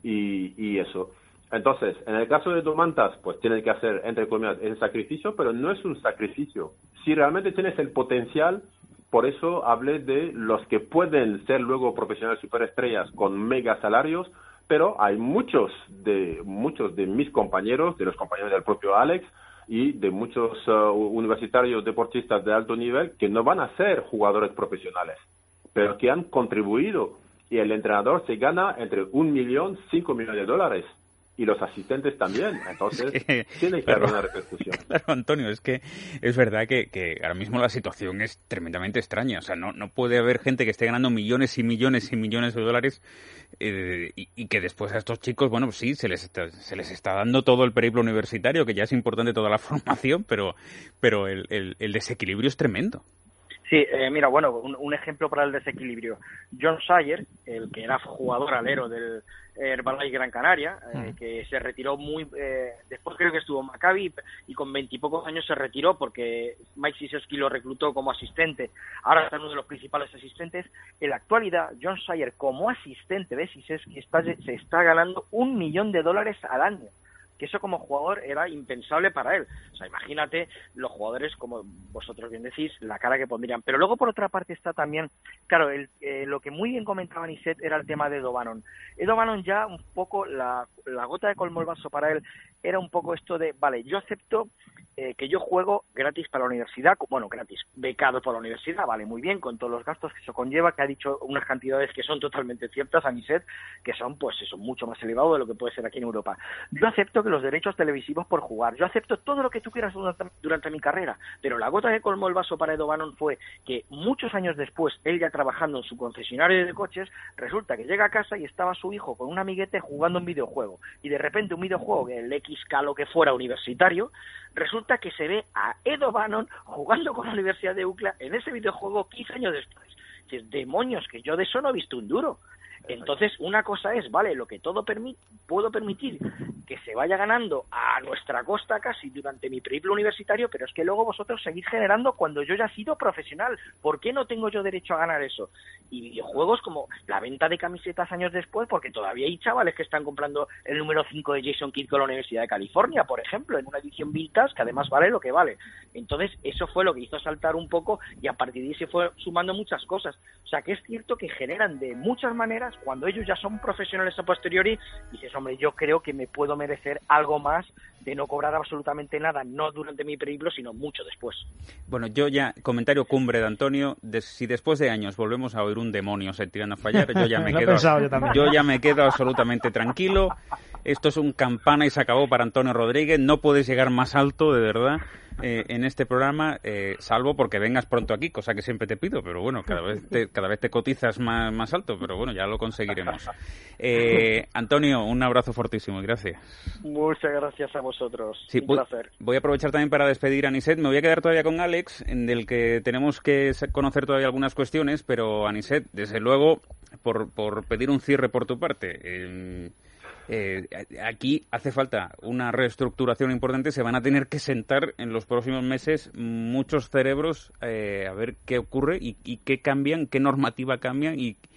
y eso. Entonces, en el caso de Domantas, pues tiene que hacer, entre comillas, ese sacrificio, pero no es un sacrificio. Si realmente tienes el potencial, por eso hablé de los que pueden ser luego profesionales superestrellas con mega salarios, pero hay muchos de mis compañeros, de los compañeros del propio Alex, y de muchos universitarios deportistas de alto nivel que no van a ser jugadores profesionales, pero que han contribuido y el entrenador se gana entre 1 millón, 5 millones de dólares y los asistentes también, entonces tiene que haber una repercusión. Claro, Antonio, es que es verdad que ahora mismo la situación es tremendamente extraña, o sea, no puede haber gente que esté ganando millones y millones y millones de dólares y que después a estos chicos, bueno, pues sí, se les está dando todo el periplo universitario, que ya es importante toda la formación, pero el desequilibrio es tremendo. Sí, mira, bueno, un ejemplo para el desequilibrio. John Sayer, el que era jugador alero del Herbalife Gran Canaria, que se retiró después creo que estuvo en Maccabi y con 20 y pocos años se retiró porque Mike Krzyzewski lo reclutó como asistente. Ahora está uno de los principales asistentes. En la actualidad, John Sayer como asistente de Krzyzewski se está ganando $1 millón al año. Que eso como jugador era impensable para él. O sea, imagínate los jugadores, como vosotros bien decís, la cara que pondrían. Pero luego, por otra parte, está también, claro, lo que muy bien comentaba Anicet era el tema de Edo Bannon. Edo Bannon ya un poco, la gota de colmo el vaso para él era un poco esto de, vale, yo acepto que yo juego gratis para la universidad, bueno, gratis, becado por la universidad, vale, muy bien, con todos los gastos que eso conlleva, que ha dicho unas cantidades que son totalmente ciertas, Anicet, que son, pues eso, mucho más elevados de lo que puede ser aquí en Europa. Yo acepto que los derechos televisivos por jugar, yo acepto todo lo que tú quieras durante mi carrera, pero la gota que colmó el vaso para Edo Bannon fue que muchos años después, él ya trabajando en su concesionario de coches, resulta que llega a casa y estaba su hijo con un amiguete jugando un videojuego, y de repente un videojuego, el XK lo que fuera universitario, resulta que se ve a Edo Bannon jugando con la Universidad de UCLA en ese videojuego 15 años después. Dices, demonios, que yo de eso no he visto un duro. Entonces, una cosa es, vale, lo que puedo permitir que se vaya ganando a nuestra costa casi durante mi periplo universitario, pero es que luego vosotros seguís generando cuando yo ya he sido profesional. ¿Por qué no tengo yo derecho a ganar eso? Y videojuegos como la venta de camisetas años después, porque todavía hay chavales que están comprando el número 5 de Jason Kidd con la Universidad de California, por ejemplo, en una edición vintage que además vale lo que vale. Entonces, eso fue lo que hizo saltar un poco y a partir de ahí se fue sumando muchas cosas. O sea, que es cierto que generan de muchas maneras cuando ellos ya son profesionales a posteriori, dices, hombre, yo creo que me puedo merecer algo más de no cobrar absolutamente nada, no durante mi periplo, sino mucho después. Bueno, yo ya, comentario cumbre de Antonio, si después de años volvemos a oír un demonio se tiran a fallar, yo ya me yo ya me quedo absolutamente tranquilo. Esto es un campana y se acabó para Antonio Rodríguez. No puedes llegar más alto, de verdad, en este programa, salvo porque vengas pronto aquí, cosa que siempre te pido, pero bueno, cada vez te cotizas más alto, pero bueno, ya lo conseguiremos. Antonio, un abrazo fortísimo y gracias. Muchas gracias a vosotros. Sí, un placer. Voy a aprovechar también para despedir a Anicet. Me voy a quedar todavía con Alex, del que tenemos que conocer todavía algunas cuestiones, pero Anicet, desde luego, por pedir un cierre por tu parte, aquí hace falta una reestructuración importante. Se van a tener que sentar en los próximos meses muchos cerebros a ver qué ocurre y qué cambian, qué normativa cambian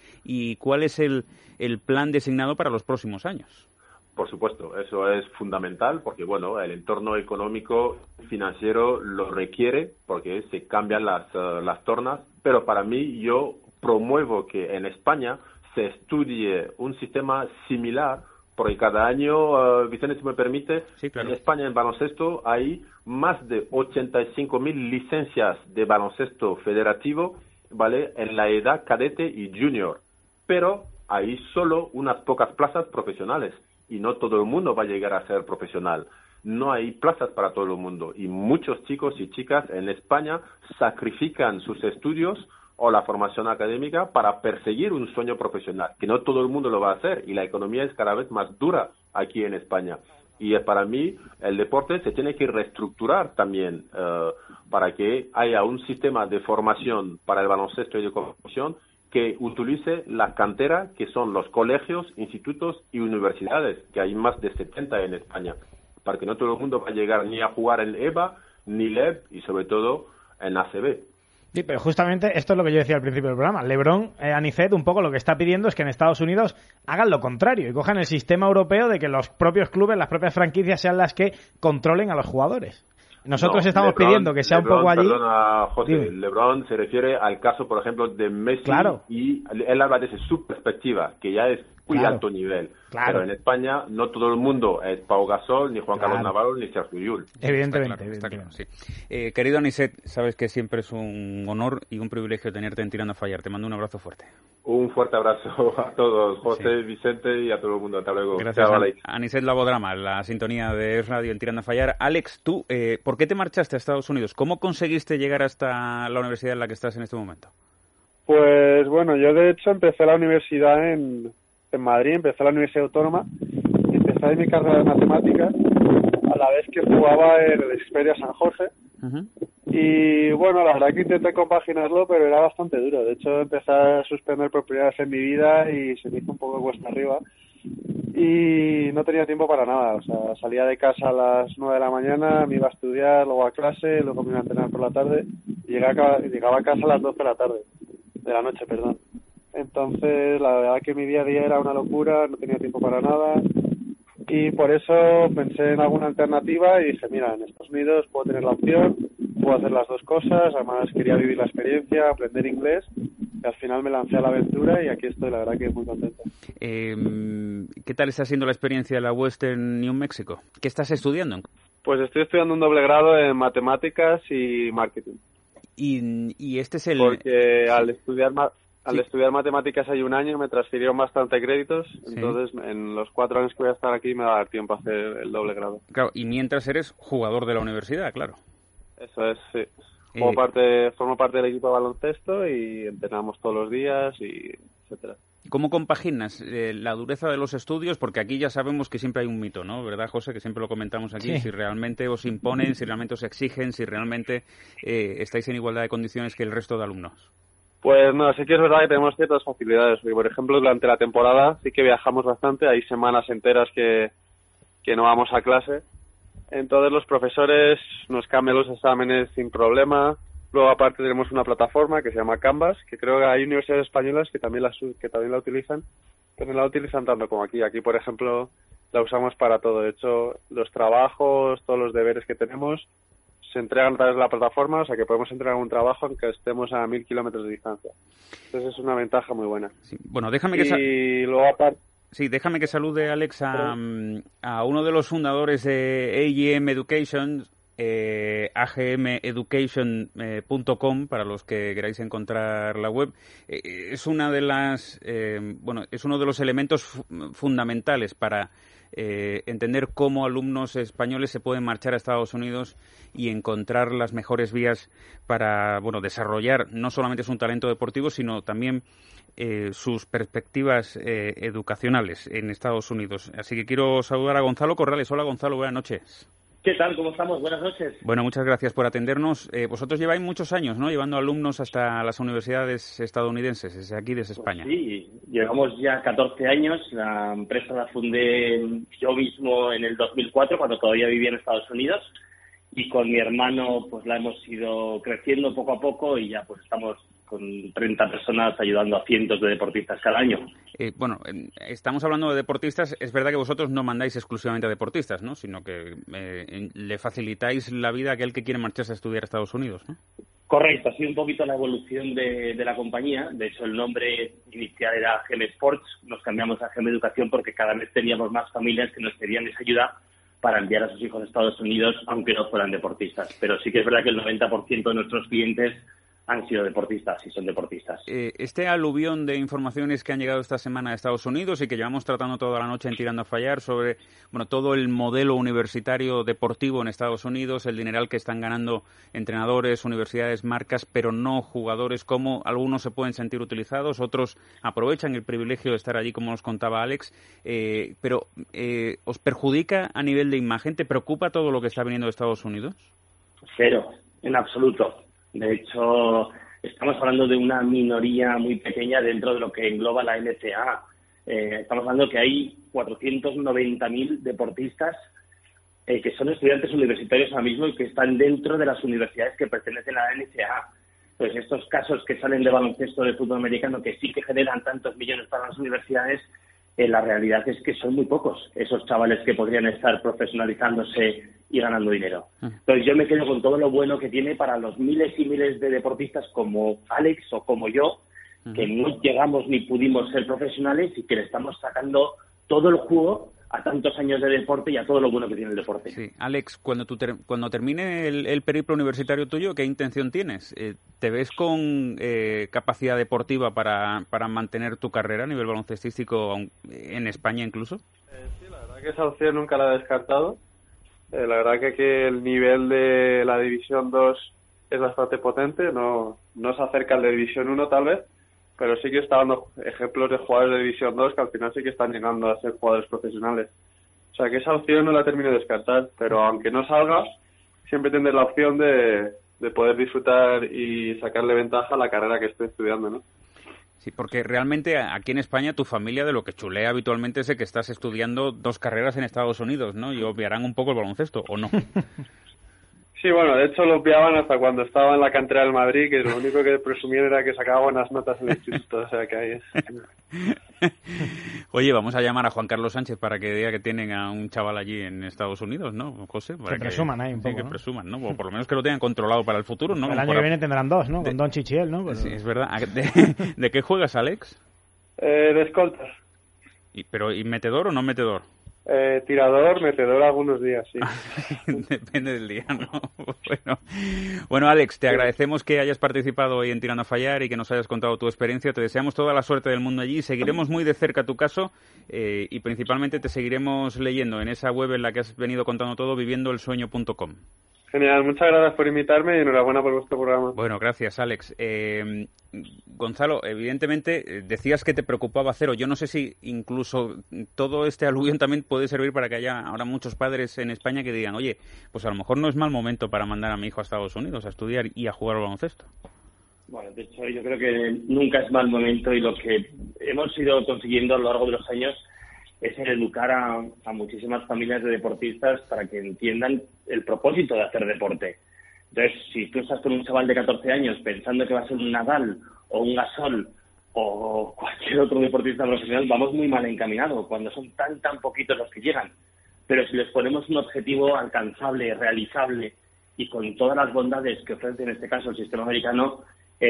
y cuál es el plan designado para los próximos años. Por supuesto, eso es fundamental porque, bueno, el entorno económico financiero lo requiere porque se cambian las tornas, pero para mí yo promuevo que en España se estudie un sistema similar porque cada año, Vicente, si me permite, sí, claro, en España en baloncesto hay más de 85.000 licencias de baloncesto federativo, ¿vale?, en la edad cadete y junior, pero hay solo unas pocas plazas profesionales y no todo el mundo va a llegar a ser profesional. No hay plazas para todo el mundo y muchos chicos y chicas en España sacrifican sus estudios o la formación académica para perseguir un sueño profesional, que no todo el mundo lo va a hacer y la economía es cada vez más dura aquí en España. Y para mí el deporte se tiene que reestructurar también para que haya un sistema de formación para el baloncesto y de competición que utilice la cantera que son los colegios, institutos y universidades, que hay más de 70 en España, para que no todo el mundo va a llegar ni a jugar en EVA, ni LEB y sobre todo en ACB. Sí, pero justamente esto es lo que yo decía al principio del programa. LeBron, Anicet, un poco lo que está pidiendo es que en Estados Unidos hagan lo contrario y cojan el sistema europeo de que los propios clubes, las propias franquicias sean las que controlen a los jugadores. Nosotros estamos pidiendo que sea un poco allí... Perdona, José, LeBron se refiere al caso, por ejemplo, de Messi, claro, y él habla desde su perspectiva, que ya es muy alto nivel. Claro. Pero en España no todo el mundo es Pau Gasol, ni Juan Carlos Navarro, ni Sergio Llull. Evidentemente. Está claro, sí. Querido Anicet, sabes que siempre es un honor y un privilegio tenerte en Tirando a Fallar. Te mando un abrazo fuerte. Un fuerte abrazo a todos, José, Vicente y a todo el mundo. Hasta luego. Gracias, Anicet Labodrama, la sintonía de Radio en Tirando a Fallar. Alex, tú, ¿por qué te marchaste a Estados Unidos? ¿Cómo conseguiste llegar hasta la universidad en la que estás en este momento? Pues bueno, yo de hecho empecé la universidad en Madrid, empecé la Universidad Autónoma, empecé mi carrera de matemáticas a la vez que jugaba en el Xperia San Jorge. Y bueno, la verdad que intenté compaginarlo, pero era bastante duro. De hecho, empecé a suspender por primera vez en mi vida y se me hizo un poco cuesta arriba. Y no tenía tiempo para nada. O sea, salía de casa a las 9 de la mañana, me iba a estudiar, luego a clase, luego me iba a entrenar por la tarde y llegaba a casa a las 12 de la tarde, de la noche, perdón. Entonces, la verdad que mi día a día era una locura, no tenía tiempo para nada. Y por eso pensé en alguna alternativa y dije, mira, en Estados Unidos puedo tener la opción, puedo hacer las dos cosas, además quería vivir la experiencia, aprender inglés, y al final me lancé a la aventura y aquí estoy, la verdad que muy contento. ¿Qué tal está siendo la experiencia de la Western New Mexico? ¿Qué estás estudiando? Pues estoy estudiando un doble grado en matemáticas y marketing. Y este es el... Porque al estudiar matemáticas hay un año, me transfirieron bastante créditos, entonces en los 4 años que voy a estar aquí me va a dar tiempo a hacer el doble grado. Claro, y mientras eres jugador de la universidad, claro. Eso es, sí. Formo parte del equipo de baloncesto y entrenamos todos los días, y etcétera. ¿Cómo compaginas la dureza de los estudios? Porque aquí ya sabemos que siempre hay un mito, ¿no? ¿Verdad, José? Que siempre lo comentamos aquí. Sí. Si realmente os imponen, si realmente os exigen, si realmente estáis en igualdad de condiciones que el resto de alumnos. Pues no, sí que es verdad que tenemos ciertas facilidades. Porque, por ejemplo, durante la temporada sí que viajamos bastante. Hay semanas enteras que no vamos a clase. Entonces los profesores nos cambian los exámenes sin problema. Luego aparte tenemos una plataforma que se llama Canvas, que creo que hay universidades españolas que también la utilizan, pero no la utilizan tanto como aquí. Aquí, por ejemplo, la usamos para todo. De hecho, los trabajos, todos los deberes que tenemos se entregan a través de la plataforma, o sea que podemos entregar un trabajo aunque estemos a 1000 kilómetros de distancia. Entonces es una ventaja muy buena. Sí. Bueno, déjame que luego aparte... Sí, déjame que salude, Alex, a uno de los fundadores de AGM Education, agmeducation.com, para los que queráis encontrar la web. Es una de las es uno de los elementos fundamentales para entender cómo alumnos españoles se pueden marchar a Estados Unidos y encontrar las mejores vías para desarrollar no solamente su talento deportivo, sino también sus perspectivas educacionales en Estados Unidos. Así que quiero saludar a Gonzalo Corrales. Hola, Gonzalo, buenas noches. ¿Qué tal? ¿Cómo estamos? Buenas noches. Bueno, muchas gracias por atendernos. Vosotros lleváis muchos años, ¿no?, llevando alumnos hasta las universidades estadounidenses, desde aquí, desde España. Pues sí, llevamos ya 14 años. La empresa la fundé yo mismo en el 2004, cuando todavía vivía en Estados Unidos. Y con mi hermano pues la hemos ido creciendo poco a poco y ya pues estamos con 30 personas ayudando a cientos de deportistas cada año. Estamos hablando de deportistas. Es verdad que vosotros no mandáis exclusivamente a deportistas, ¿no?, sino que le facilitáis la vida a aquel que quiere marcharse a estudiar a Estados Unidos, ¿no? Correcto, ha sido un poquito la evolución de la compañía. De hecho, el nombre inicial era GM Sports, nos cambiamos a GM Educación porque cada vez teníamos más familias que nos pedían esa ayuda para enviar a sus hijos a Estados Unidos, aunque no fueran deportistas. Pero sí que es verdad que el 90% de nuestros clientes han sido deportistas y son deportistas. Este aluvión de informaciones que han llegado esta semana a Estados Unidos y que llevamos tratando toda la noche en Tirando a Fallar sobre todo el modelo universitario deportivo en Estados Unidos, el dineral que están ganando entrenadores, universidades, marcas, pero no jugadores, cómo algunos se pueden sentir utilizados, otros aprovechan el privilegio de estar allí, como nos contaba Alex, pero ¿os perjudica a nivel de imagen? ¿Te preocupa todo lo que está viniendo de Estados Unidos? Cero, en absoluto. De hecho, estamos hablando de una minoría muy pequeña dentro de lo que engloba la NCAA. Estamos hablando que hay 490.000 deportistas que son estudiantes universitarios ahora mismo y que están dentro de las universidades que pertenecen a la NCAA. Pues estos casos que salen de baloncesto, de fútbol americano, que sí que generan tantos millones para las universidades, la realidad es que son muy pocos esos chavales que podrían estar profesionalizándose y ganando dinero. Entonces yo me quedo con todo lo bueno que tiene para los miles y miles de deportistas como Alex o como yo, que no llegamos ni pudimos ser profesionales y que le estamos sacando todo el jugo a tantos años de deporte y a todo lo bueno que tiene el deporte. Sí. Alex, cuando termine el periplo universitario tuyo, ¿qué intención tienes? ¿Te ves con capacidad deportiva para mantener tu carrera a nivel baloncestístico en España incluso? Sí, la verdad que esa opción nunca la he descartado. La verdad que aquí el nivel de la División 2 es bastante potente, no se acerca al de División 1 tal vez, pero sí que está dando ejemplos de jugadores de División 2 que al final sí que están llegando a ser jugadores profesionales. O sea que esa opción no la termino de descartar, pero aunque no salga, siempre tendré la opción de de poder disfrutar y sacarle ventaja a la carrera que estoy estudiando, ¿no? Sí, porque realmente aquí en España tu familia de lo que chulea habitualmente es que estás estudiando 2 carreras en Estados Unidos, ¿no? Y obviarán un poco el baloncesto, ¿o no? Sí, bueno, de hecho lo obviaban hasta cuando estaba en la cantera del Madrid, que lo único que presumían era que sacaba buenas notas en el instituto, o sea que ahí es. Oye, vamos a llamar a Juan Carlos Sánchez para que diga que tienen a un chaval allí en Estados Unidos, ¿no, José? Para que presuman ahí un poco, sí, que presuman, ¿no? O por lo menos que lo tengan controlado para el futuro, ¿no? El año que viene tendrán 2, ¿no? Con Don Chichiel, ¿no? Pero... Sí, es verdad. ¿De qué juegas, Alex? De escoltas. ¿Y metedor o no metedor? Tirador, metedor algunos días, sí. Depende del día, ¿no? Bueno, Alex, te agradecemos que hayas participado hoy en Tirando a Fallar y que nos hayas contado tu experiencia. Te deseamos toda la suerte del mundo allí. Seguiremos muy de cerca tu caso y principalmente te seguiremos leyendo en esa web en la que has venido contando todo, viviendoelsueño.com. Genial, muchas gracias por invitarme y enhorabuena por vuestro programa. Bueno, gracias, Alex. Gonzalo, evidentemente decías que te preocupaba cero. Yo no sé si incluso todo este aluvión también puede servir para que haya ahora muchos padres en España que digan, oye, pues a lo mejor no es mal momento para mandar a mi hijo a Estados Unidos a estudiar y a jugar al baloncesto. Bueno, de hecho yo creo que nunca es mal momento y lo que hemos ido consiguiendo a lo largo de los años es el educar a muchísimas familias de deportistas para que entiendan el propósito de hacer deporte. Entonces, si tú estás con un chaval de 14 años pensando que va a ser un Nadal o un Gasol o cualquier otro deportista profesional, vamos muy mal encaminados cuando son tan poquitos los que llegan. Pero si les ponemos un objetivo alcanzable, realizable y con todas las bondades que ofrece en este caso el sistema americano,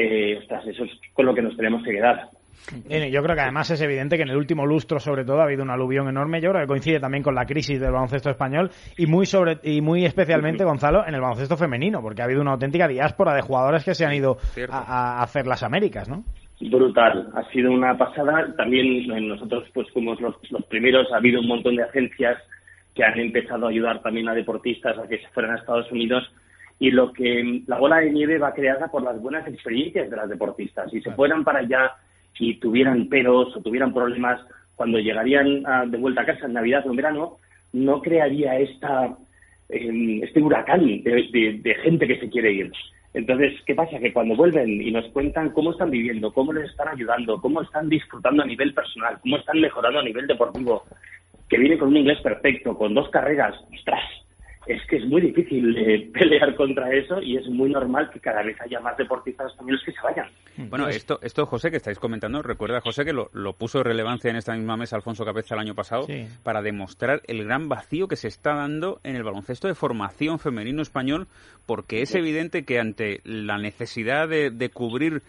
eso es con lo que nos tenemos que quedar. Yo creo que además es evidente que en el último lustro, sobre todo, ha habido un aluvión enorme. Yo creo que coincide también con la crisis del baloncesto español y muy especialmente, Gonzalo, en el baloncesto femenino, porque ha habido una auténtica diáspora de jugadores que se han ido a hacer las Américas, ¿no? Brutal, ha sido una pasada. También nosotros pues fuimos los primeros. Ha habido un montón de agencias que han empezado a ayudar también a deportistas a que se fueran a Estados Unidos. Y la bola de nieve va creada por las buenas experiencias de las deportistas. Si se fueran para allá y tuvieran peros o tuvieran problemas, cuando llegarían de vuelta a casa en Navidad o en verano, no crearía este huracán de gente que se quiere ir. Entonces, ¿qué pasa? Que cuando vuelven y nos cuentan cómo están viviendo, cómo les están ayudando, cómo están disfrutando a nivel personal, cómo están mejorando a nivel deportivo, que viene con un inglés perfecto, con 2 carreras, ¡ostras! Es que es muy difícil pelear contra eso y es muy normal que cada vez haya más deportistas españoles que se vayan. Bueno, esto José, que estáis comentando, recuerda, José, que lo puso en relevancia en esta misma mesa Alfonso Capeza el año pasado, para demostrar el gran vacío que se está dando en el baloncesto de formación femenino español, porque es evidente que ante la necesidad de cubrir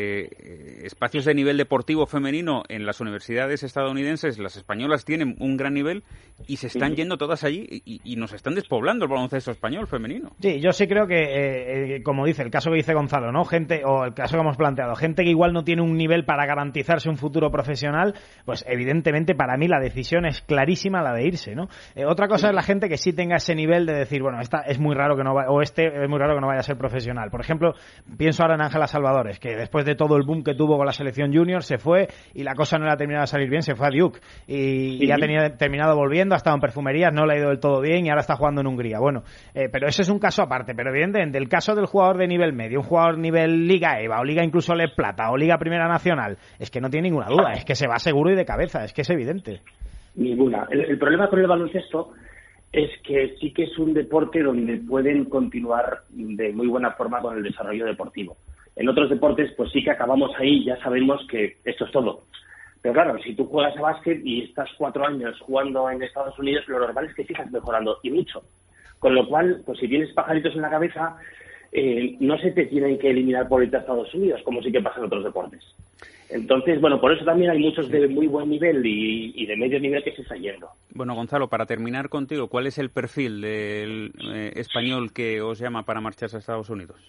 espacios de nivel deportivo femenino en las universidades estadounidenses, las españolas tienen un gran nivel y se están yendo todas allí y nos están despoblando el baloncesto español femenino. Sí, yo sí creo que, como dice el caso que dice Gonzalo, ¿no? Gente, o el caso que hemos planteado, gente que igual no tiene un nivel para garantizarse un futuro profesional, pues evidentemente para mí la decisión es clarísima, la de irse, ¿no? Otra cosa es la gente que sí tenga ese nivel de decir, bueno, esta es muy raro que no vaya, o es muy raro que no vaya a ser profesional. Por ejemplo, pienso ahora en Ángela Salvadores, que después de todo el boom que tuvo con la selección junior se fue y la cosa no le ha terminado de salir bien, se fue a Duke y ha terminado volviendo, ha estado en perfumerías, no le ha ido del todo bien y ahora está jugando en Hungría. Bueno, pero ese es un caso aparte, pero evidentemente el caso del jugador de nivel medio, un jugador nivel Liga EVA o Liga incluso Le Plata o Liga Primera Nacional, es que no tiene ninguna duda, es que se va seguro y de cabeza, es que es evidente. Ninguna. El problema con el baloncesto es que sí que es un deporte donde pueden continuar de muy buena forma con el desarrollo deportivo. En otros deportes, pues sí que acabamos ahí, ya sabemos que esto es todo. Pero claro, si tú juegas a básquet y estás 4 años jugando en Estados Unidos, lo normal es que sigas mejorando, y mucho. Con lo cual, pues si tienes pajaritos en la cabeza, no se te tienen que eliminar por irte a Estados Unidos, como sí que pasa en otros deportes. Entonces, bueno, por eso también hay muchos de muy buen nivel y de medio nivel que se está yendo. Bueno, Gonzalo, para terminar contigo, ¿cuál es el perfil del español que os llama para marcharse a Estados Unidos?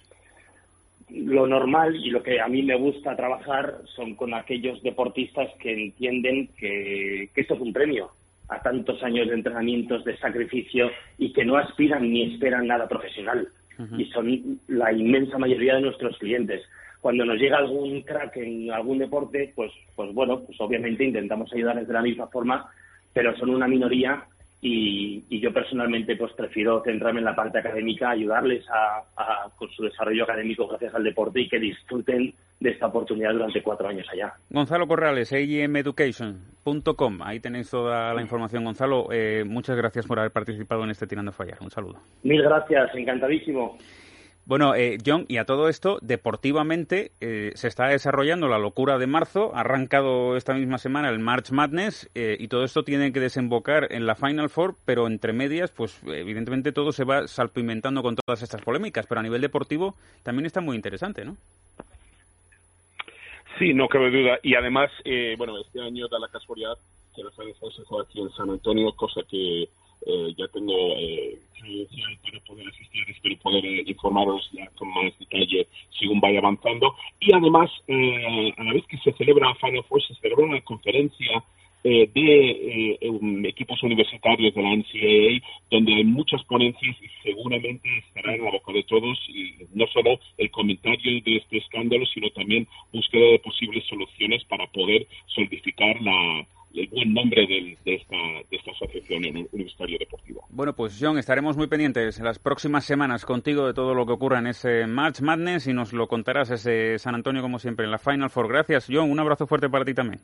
Lo normal y lo que a mí me gusta trabajar son con aquellos deportistas que entienden que esto es un premio a tantos años de entrenamientos, de sacrificio y que no aspiran ni esperan nada profesional. Y son la inmensa mayoría de nuestros clientes. Cuando nos llega algún crack en algún deporte, pues bueno, pues obviamente intentamos ayudarles de la misma forma, pero son una minoría y yo personalmente pues prefiero centrarme en la parte académica, ayudarles con su desarrollo académico gracias al deporte y que disfruten de esta oportunidad durante 4 años allá. Gonzalo Corrales, agmeducation.com, ahí tenéis toda la información. Gonzalo, muchas gracias por haber participado en este Tirando a Fallar. Un saludo. Mil gracias, encantadísimo. Bueno, John, y a todo esto, deportivamente, se está desarrollando la locura de marzo, ha arrancado esta misma semana el March Madness, y todo esto tiene que desembocar en la Final Four, pero entre medias, pues evidentemente todo se va salpimentando con todas estas polémicas, pero a nivel deportivo también está muy interesante, ¿no? Sí, no cabe duda, y además, este año da la casualidad que la Final Four se juega aquí en San Antonio, cosa que ya tengo credencial para poder asistir, espero poder informaros ya con más detalle según vaya avanzando. Y además, a la vez que se celebra Final Four, se celebra una conferencia de equipos universitarios de la NCAA, donde hay muchas ponencias y seguramente estará en la boca de todos, y no solo el comentario de este escándalo, sino también búsqueda de posibles soluciones para poder solidificar el buen nombre de esta asociación universitaria deportiva. Bueno, pues John, estaremos muy pendientes en las próximas semanas contigo de todo lo que ocurra en ese March Madness y nos lo contarás desde San Antonio como siempre en la Final Four. Gracias, John, un abrazo fuerte para ti también.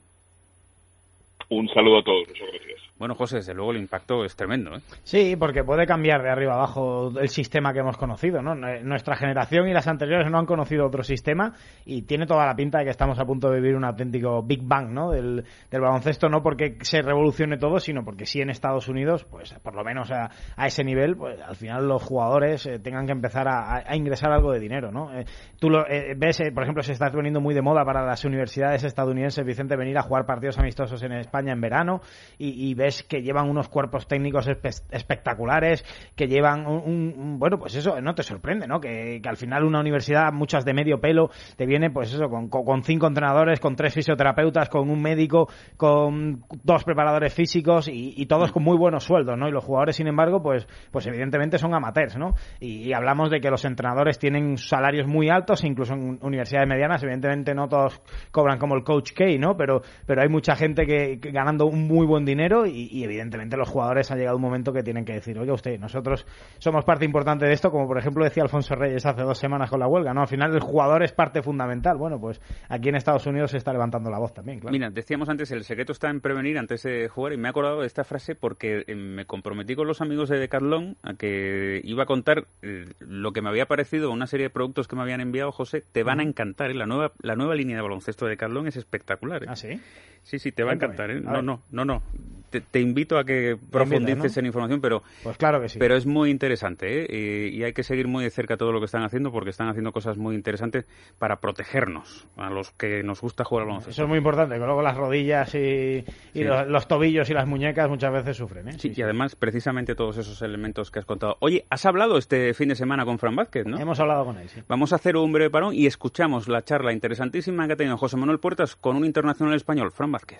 Un saludo a todos, muchas gracias. Bueno, José, desde luego el impacto es tremendo, ¿eh? Sí, porque puede cambiar de arriba abajo el sistema que hemos conocido, ¿no? Nuestra generación y las anteriores no han conocido otro sistema y tiene toda la pinta de que estamos a punto de vivir un auténtico Big Bang, ¿no? Del baloncesto, no porque se revolucione todo, sino porque sí en Estados Unidos, pues por lo menos a ese nivel, pues al final los jugadores tengan que empezar a ingresar algo de dinero, ¿no? Tú ves, por ejemplo, se está poniendo muy de moda para las universidades estadounidenses, Vicente, venir a jugar partidos amistosos en España en verano y ves que llevan unos cuerpos técnicos espectaculares, que llevan bueno, pues eso, no te sorprende, ¿no? Que al final una universidad, muchas de medio pelo, te viene, pues eso, con 5 entrenadores, con 3 fisioterapeutas, con un médico, con 2 preparadores físicos y todos con muy buenos sueldos, ¿no? Y los jugadores, sin embargo, pues evidentemente son amateurs, ¿no? Y hablamos de que los entrenadores tienen salarios muy altos, incluso en universidades medianas, evidentemente no todos cobran como el Coach K, ¿no? Pero hay mucha gente que ganando un muy buen dinero y evidentemente los jugadores han llegado un momento que tienen que decir, oiga usted, nosotros somos parte importante de esto, como por ejemplo decía Alfonso Reyes hace 2 semanas con la huelga, ¿no? Al final el jugador es parte fundamental. Bueno, pues aquí en Estados Unidos se está levantando la voz también, claro. Mira, decíamos antes, el secreto está en prevenir antes de jugar, y me he acordado de esta frase porque me comprometí con los amigos de Decathlon a que iba a contar lo que me había parecido, una serie de productos que me habían enviado, José, te van a encantar, ¿eh? La nueva línea de baloncesto de Decathlon es espectacular, ¿eh? ¿Ah, sí? Sí, te va a encantar, ¿eh? No. Te invito a que profundices en información, pero pues claro que sí. Pero es muy interesante, ¿eh? Y hay que seguir muy de cerca todo lo que están haciendo, porque están haciendo cosas muy interesantes para protegernos, a los que nos gusta jugar al baloncesto. Eso es muy importante, que luego las rodillas y los tobillos y las muñecas muchas veces sufren, ¿eh? Sí, y además, precisamente todos esos elementos que has contado. Oye, has hablado este fin de semana con Fran Vázquez, ¿no? Hemos hablado con él, sí. Vamos a hacer un breve parón y escuchamos la charla interesantísima que ha tenido José Manuel Puertas con un internacional español, Fran Vázquez.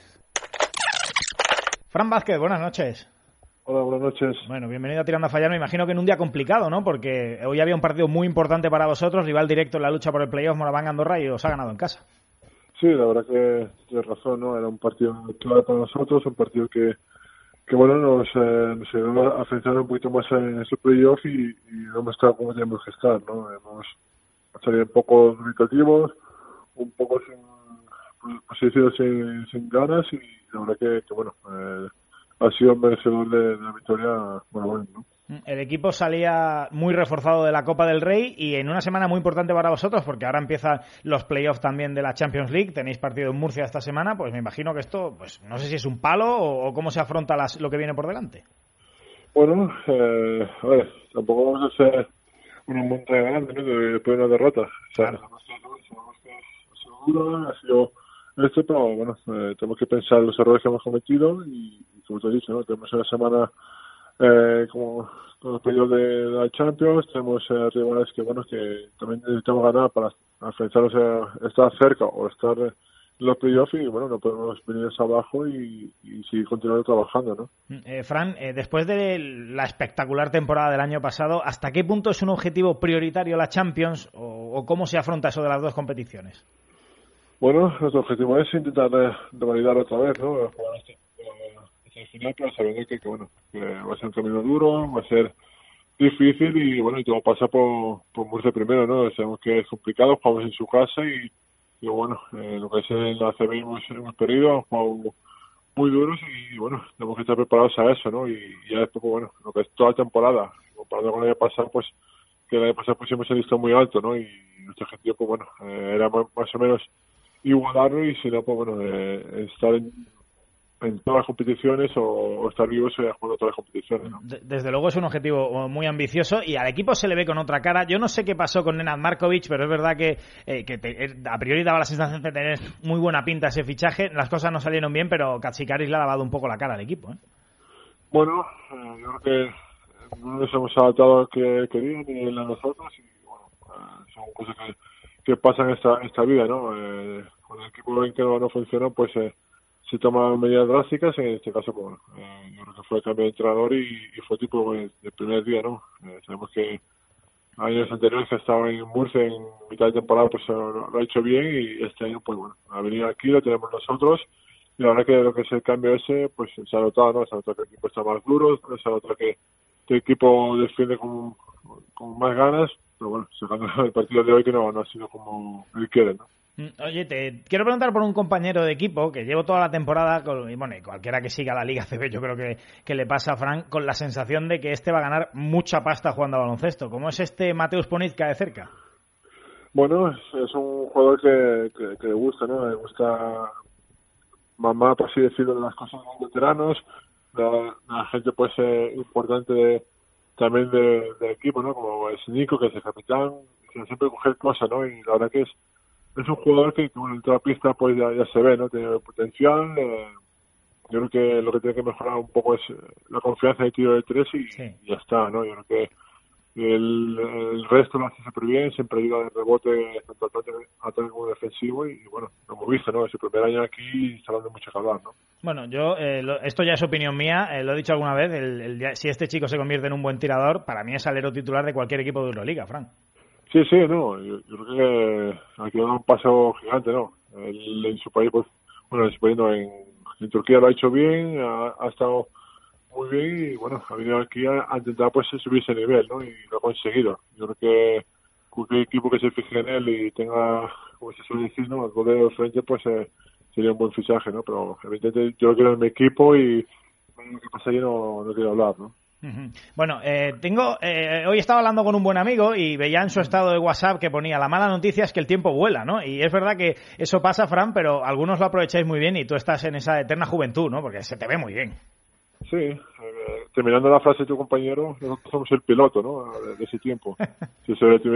Fran Vázquez, buenas noches. Hola, buenas noches. Bueno, bienvenido a Tirando a Fallar. Me imagino que en un día complicado, ¿no? Porque hoy había un partido muy importante para vosotros, rival directo en la lucha por el playoff, Moraván Andorra, y os ha ganado en casa. Sí, la verdad que tienes razón, ¿no? Era un partido clave para nosotros, un partido que bueno, nos ayudó a centrar un poquito más en ese playoff y no hemos estado como tenemos que estar, ¿no? Hemos salido un poco dubitativos, un poco sin ganas, y la verdad que bueno, ha sido merecedor de la victoria, bueno, ¿no? El equipo salía muy reforzado de la Copa del Rey y en una semana muy importante para vosotros, porque ahora empiezan los playoffs también de la Champions League. Tenéis partido en Murcia esta semana, pues me imagino que esto, pues no sé si es un palo o cómo se afronta lo que viene por delante. Bueno, a ver, tampoco vamos a hacer una montaña grande, ¿no? Después de una derrota. O sea, sabemos que ha sido duro, ha sido pero bueno, tenemos que pensar los errores que hemos cometido y como te he dicho, ¿no? Tenemos una semana como los periodos de la Champions, tenemos rivales que bueno, que también necesitamos ganar para enfrentarnos a estar cerca o estar en los playoffs, y bueno, no podemos venir abajo y seguir continuando trabajando, ¿no? Fran, después de la espectacular temporada del año pasado, ¿hasta qué punto es un objetivo prioritario la Champions o cómo se afronta eso de las dos competiciones? Bueno, nuestro objetivo es intentar revalidar otra vez, ¿no? Jugar esta hasta el final, pero sabiendo que bueno, que va a ser un camino duro, va a ser difícil y bueno, y todo pasa por Murcia primero, ¿no? Sabemos que es complicado, jugamos en su casa y bueno, lo que es en la ACB hemos perdido, hemos jugado muy duros y bueno, tenemos que estar preparados a eso, ¿no? Y ya después, pues, bueno, lo que es toda la temporada, comparado con el año pasado, pues que el año pasado pusimos el listón muy alto, ¿no? Y nuestro objetivo, pues bueno, era más o menos igualarlo y si no, pues bueno, estar en todas las competiciones o estar vivos y jugando todas las competiciones, ¿no? Desde luego es un objetivo muy ambicioso y al equipo se le ve con otra cara. Yo no sé qué pasó con Nenad Markovic, pero es verdad que a priori daba la sensación de tener muy buena pinta ese fichaje. Las cosas no salieron bien, pero Katsikaris le ha lavado un poco la cara al equipo, ¿eh? Bueno, yo creo que no nos hemos adaptado a lo que querían ni él a nosotros y bueno, son cosas que pasan en esta vida, ¿no? Con el equipo ven que no funcionó, pues se toman medidas drásticas. En este caso, pues, yo creo que fue el cambio de entrenador y fue tipo del primer día, ¿no? Sabemos que años anteriores que ha estado en Murcia en mitad de temporada, pues lo ha hecho bien y este año, pues bueno, ha venido aquí, lo tenemos nosotros y la verdad que lo que es el cambio ese, pues se ha notado, ¿no? Se ha notado que el equipo está más duro, se ha notado que el equipo defiende con más ganas, pero bueno, sacando el partido de hoy que no ha sido como él quiere, ¿no? Oye, te quiero preguntar por un compañero de equipo que llevo toda la temporada, y bueno, y cualquiera que siga la Liga CB, yo creo que le pasa a Frank, con la sensación de que va a ganar mucha pasta jugando a baloncesto. ¿Cómo es Mateusz Ponizka de cerca? Bueno, es un jugador que le gusta, ¿no? Le gusta mamá, por así decirlo, de las cosas de los veteranos, la gente pues importante también del equipo, ¿no? Como es Nico, que es el capitán, que siempre coger cosas, ¿no? Y la verdad que es un jugador que en toda pista pues ya se ve, ¿no? Tiene potencial. Yo creo que lo que tiene que mejorar un poco es la confianza de tiro de tres y ya está, ¿no? Yo creo que el resto lo hace súper bien, siempre ayuda de rebote tanto ataque como defensivo y bueno, lo hemos visto, ¿no? Es su primer año aquí está dando mucho que hablar, ¿no? Bueno, yo, esto ya es opinión mía, lo he dicho alguna vez, si este chico se convierte en un buen tirador, para mí es alero titular de cualquier equipo de Euroliga, Frank. Sí, no, yo creo que aquí ha dado un paso gigante, ¿no? Él en su país, pues, bueno, en su país no, en Turquía lo ha hecho bien, ha estado muy bien y bueno, ha venido aquí a intentar pues subirse ese nivel, ¿no? Y lo ha conseguido. Yo creo que cualquier equipo que se fije en él y tenga, como se suele decir, ¿no? El gol de frente, pues sería un buen fichaje, ¿no? Pero evidentemente yo lo quiero en mi equipo y lo que pasa ahí no quiero hablar, ¿no? Bueno, hoy estaba hablando con un buen amigo y veía en su estado de WhatsApp que ponía la mala noticia es que el tiempo vuela, ¿no? Y es verdad que eso pasa, Fran, pero algunos lo aprovecháis muy bien y tú estás en esa eterna juventud, ¿no? Porque se te ve muy bien. Sí, terminando la frase de tu compañero, nosotros somos el piloto, ¿no? De ese tiempo. Sí,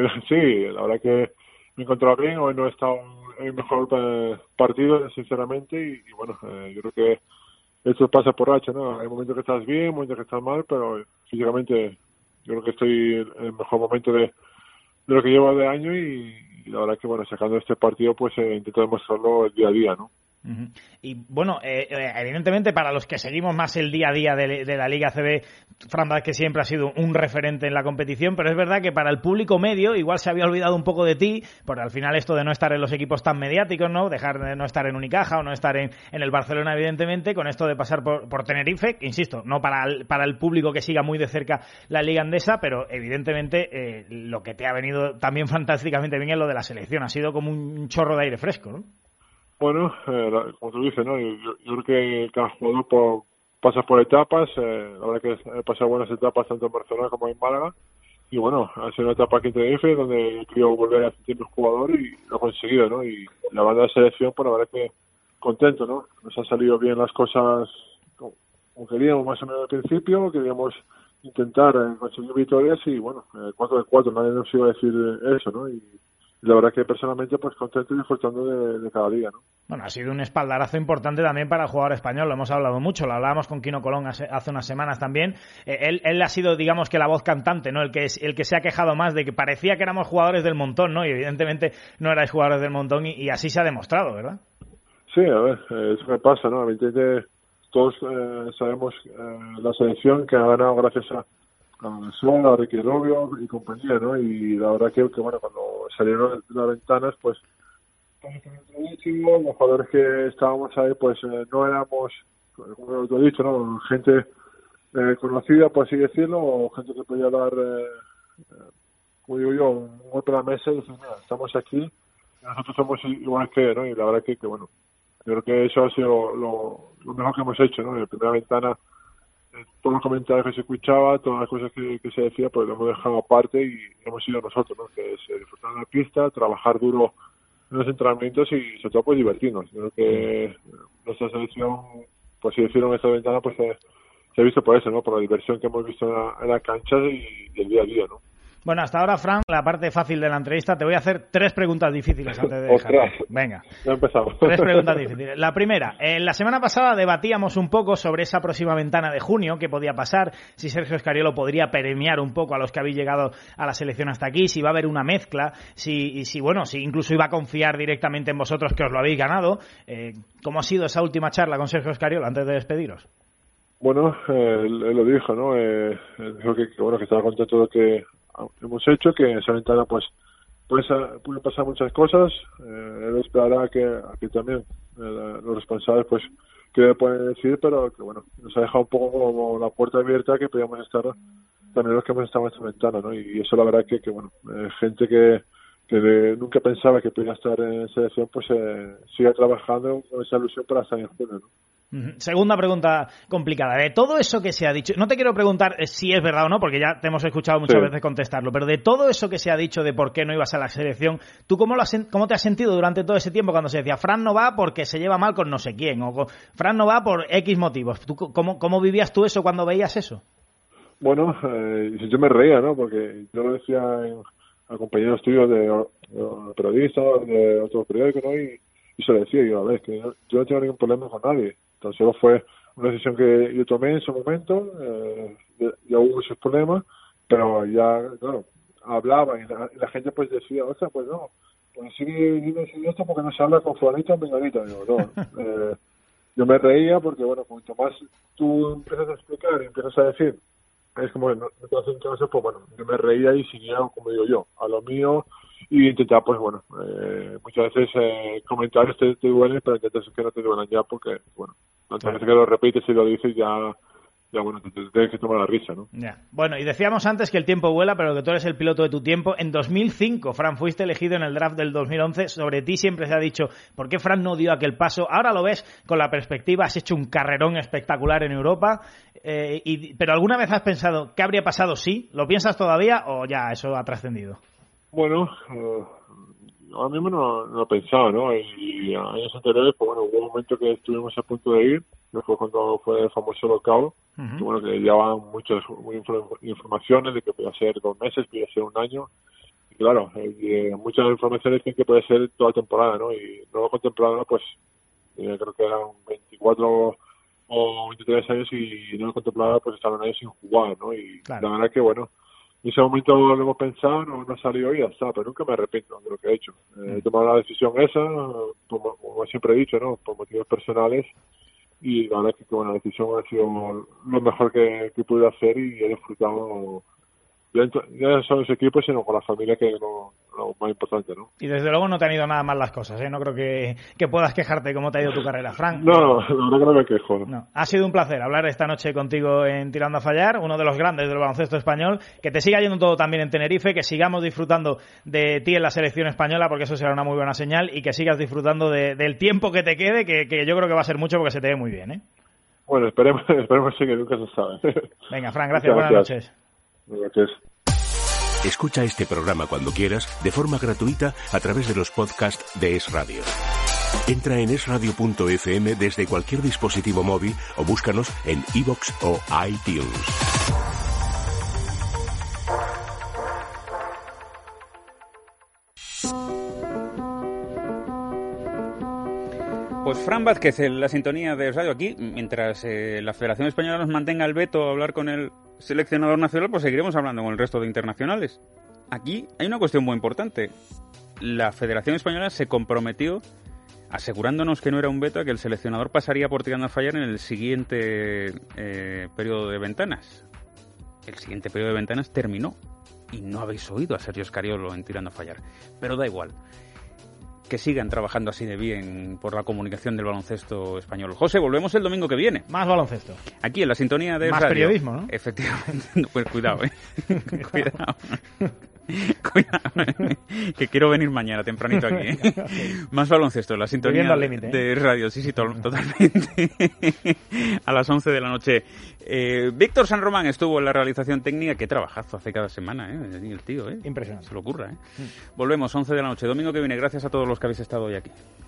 la verdad que me he encontrado bien, hoy no he estado en el mejor partido, sinceramente, y bueno, yo creo que esto pasa por racha, ¿no? Hay momentos que estás bien, momentos que estás mal, pero físicamente yo creo que estoy en el mejor momento de lo que llevo de año y la verdad que, bueno, sacando este partido, pues intento demostrarlo el día a día, ¿no? Y bueno, evidentemente para los que seguimos más el día a día de la Liga CB, Fran Vázquez siempre ha sido un referente en la competición, pero es verdad que para el público medio igual se había olvidado un poco de ti, por al final esto de no estar en los equipos tan mediáticos, ¿no? Dejar de no estar en Unicaja o no estar en el Barcelona, evidentemente, con esto de pasar por Tenerife, que insisto, no para el público que siga muy de cerca la Liga Andesa, pero evidentemente lo que te ha venido también fantásticamente bien es lo de la selección, ha sido como un chorro de aire fresco, ¿no? Bueno, como tú dices, ¿no? Yo creo que cada jugador pasa por etapas. La verdad que he pasado buenas etapas tanto en Barcelona como en Málaga. Y bueno, ha sido una etapa aquí en Tenerife donde he querido volver a sentirme jugador y lo he conseguido, ¿no? Y la banda de selección, pues la verdad que contento, ¿no? Nos han salido bien las cosas como queríamos más o menos al principio. Queríamos intentar conseguir victorias y bueno, 4 de 4, nadie nos iba a decir eso, ¿no? Y la verdad que personalmente pues contento y disfrutando de cada día, ¿no? Bueno, ha sido un espaldarazo importante también para el jugador español, lo hemos hablado mucho, lo hablábamos con Quino Colón hace unas semanas también. Él ha sido, digamos que la voz cantante, ¿no? El que se ha quejado más de que parecía que éramos jugadores del montón, ¿no? Y evidentemente no erais jugadores del montón y así se ha demostrado, ¿verdad? Sí, a ver, eso me pasa, ¿no? Evidentemente todos sabemos la selección que ha ganado gracias a a Ricky Rubio y compañía, ¿no? Y la verdad que bueno, cuando salieron las ventanas, pues los jugadores que estábamos ahí, pues no éramos como te he dicho, ¿no? Gente conocida, por así decirlo, o gente que podía dar, como digo yo, un golpe a la mesa y decir, mira, estamos aquí, y nosotros somos igual que, ¿no? Y la verdad que bueno, yo creo que eso ha sido lo mejor que hemos hecho, ¿no? En la primera ventana, todos los comentarios que se escuchaba, todas las cosas que se decía, pues lo hemos dejado aparte y hemos sido nosotros, ¿no? Que es disfrutar de la pista, trabajar duro en los entrenamientos y sobre todo pues divertirnos. Yo creo que nuestra selección, por así decirlo, en esta ventana pues se ha visto por eso, ¿no? Por la diversión que hemos visto en la cancha y el día a día, ¿no? Bueno, hasta ahora, Fran, la parte fácil de la entrevista. Te voy a hacer 3 preguntas difíciles antes de dejarte. Venga. Ya empezamos. 3 preguntas difíciles. La primera, la semana pasada debatíamos un poco sobre esa próxima ventana de junio, qué podía pasar, si Sergio Scariolo podría premiar un poco a los que habéis llegado a la selección hasta aquí, si va a haber una mezcla, si incluso iba a confiar directamente en vosotros que os lo habéis ganado. ¿Cómo ha sido esa última charla con Sergio Scariolo antes de despediros? Bueno, él lo dijo, ¿no? Dijo que estaba contento de lo que hemos hecho, que en esa ventana pues pueden pasar muchas cosas. Él esperará que también los responsables pues que pueden decir, pero que bueno, nos ha dejado un poco como la puerta abierta que podíamos estar también los que hemos estado en esta ventana, ¿no? Y eso la verdad que bueno, gente que nunca pensaba que podía estar en selección pues siga trabajando con esa ilusión para estar en junio, ¿no? Segunda pregunta complicada. De todo eso que se ha dicho, no te quiero preguntar si es verdad o no, porque ya te hemos escuchado muchas veces contestarlo, pero de todo eso que se ha dicho de por qué no ibas a la selección, ¿tú cómo te has sentido durante todo ese tiempo cuando se decía Fran no va porque se lleva mal con no sé quién, o Fran no va por X motivos? ¿Tú cómo vivías tú eso cuando veías eso? Bueno, yo me reía, ¿no? Porque yo lo decía a compañeros tuyos de periodistas, de otros periódicos, ¿no? Y se lo decía yo, a ver, que yo no tengo ningún problema con nadie. Entonces fue una decisión que yo tomé en su momento, ya hubo esos problemas, pero ya, claro, hablaba y la gente pues decía, o sea, pues no, pues sigue diciendo esto porque no se habla con fulanito o menganito. Digo, no, yo me reía porque, bueno, cuanto más tú empiezas a explicar y empiezas a decir, es como, no te hacen caso, pues bueno, yo me reía y seguía, como digo yo, a lo mío y intentaba, pues bueno, muchas veces comentarios te duelen, pero intentas que no te duelan ya porque, bueno, tantas veces que lo repites y lo dices ya bueno, te tienes que tomar la risa, ¿no? Ya. Bueno, y decíamos antes que el tiempo vuela, pero que tú eres el piloto de tu tiempo. En 2005, Fran, fuiste elegido en el draft del 2011. Sobre ti siempre se ha dicho, ¿por qué Fran no dio aquel paso? Ahora lo ves con la perspectiva, has hecho un carrerón espectacular en Europa, pero ¿alguna vez has pensado qué habría pasado si? ¿Lo piensas todavía o ya eso ha trascendido? Bueno, a mí no lo he pensado, ¿no? Y años anteriores, pues bueno, hubo un momento que estuvimos a punto de ir, que fue cuando fue el famoso lockout, que bueno, que llevaban muchas informaciones de que podía ser 2 meses, podía ser 1 año, y claro, muchas informaciones dicen que puede ser toda temporada, ¿no? Y no lo contemplado, pues creo que eran 24 o 23 años y no lo contemplado, pues estaban años sin jugar, ¿no? Y claro, la verdad que bueno, en ese momento lo hemos pensado, no salió y ya está, pero nunca me arrepiento de lo que he hecho. He tomado la decisión esa, como siempre he dicho, ¿no? Por motivos personales, y la verdad que bueno, la decisión ha sido lo mejor que pude hacer y he disfrutado ya no solo los equipos, sino con la familia, que es lo más importante, ¿no? Y desde luego no te han ido nada mal las cosas, ¿eh? No creo que puedas quejarte cómo te ha ido tu carrera, Fran. No, no me quejo. No. Ha sido un placer hablar esta noche contigo en Tirando a Fallar, uno de los grandes del baloncesto español. Que te siga yendo todo también en Tenerife, que sigamos disfrutando de ti en la selección española, porque eso será una muy buena señal, y que sigas disfrutando del tiempo que te quede, que yo creo que va a ser mucho porque se te ve muy bien, ¿eh? Bueno, esperemos sí, que nunca se sabe. Venga, Fran, gracias. Buenas noches. Gracias. Escucha este programa cuando quieras, de forma gratuita, a través de los podcasts de Es Radio. Entra en esradio.fm desde cualquier dispositivo móvil o búscanos en iVoox o iTunes. Pues Fran Vázquez, en la sintonía de Radio aquí, mientras la Federación Española nos mantenga el veto a hablar con el seleccionador nacional, pues seguiremos hablando con el resto de internacionales. Aquí hay una cuestión muy importante. La Federación Española se comprometió, asegurándonos que no era un veto, a que el seleccionador pasaría por Tirando a Fallar en el siguiente periodo de ventanas. El siguiente periodo de ventanas terminó y no habéis oído a Sergio Scariolo en Tirando a Fallar. Pero da igual. que sigan trabajando así de bien por la comunicación del baloncesto español. José, volvemos el domingo que viene. Más baloncesto. Aquí en la sintonía de más radio. Periodismo, ¿no? Efectivamente. Pues cuidado, cuidado. Cuidado, que quiero venir mañana tempranito aquí. Más baloncesto, la sintonía de radio, sí, totalmente. A las 11 de la noche. Víctor San Román estuvo en la realización técnica. Qué trabajazo hace cada semana, el tío, Impresionante. Se lo ocurra, Volvemos 11 de la noche, domingo que viene. Gracias a todos los que habéis estado hoy aquí.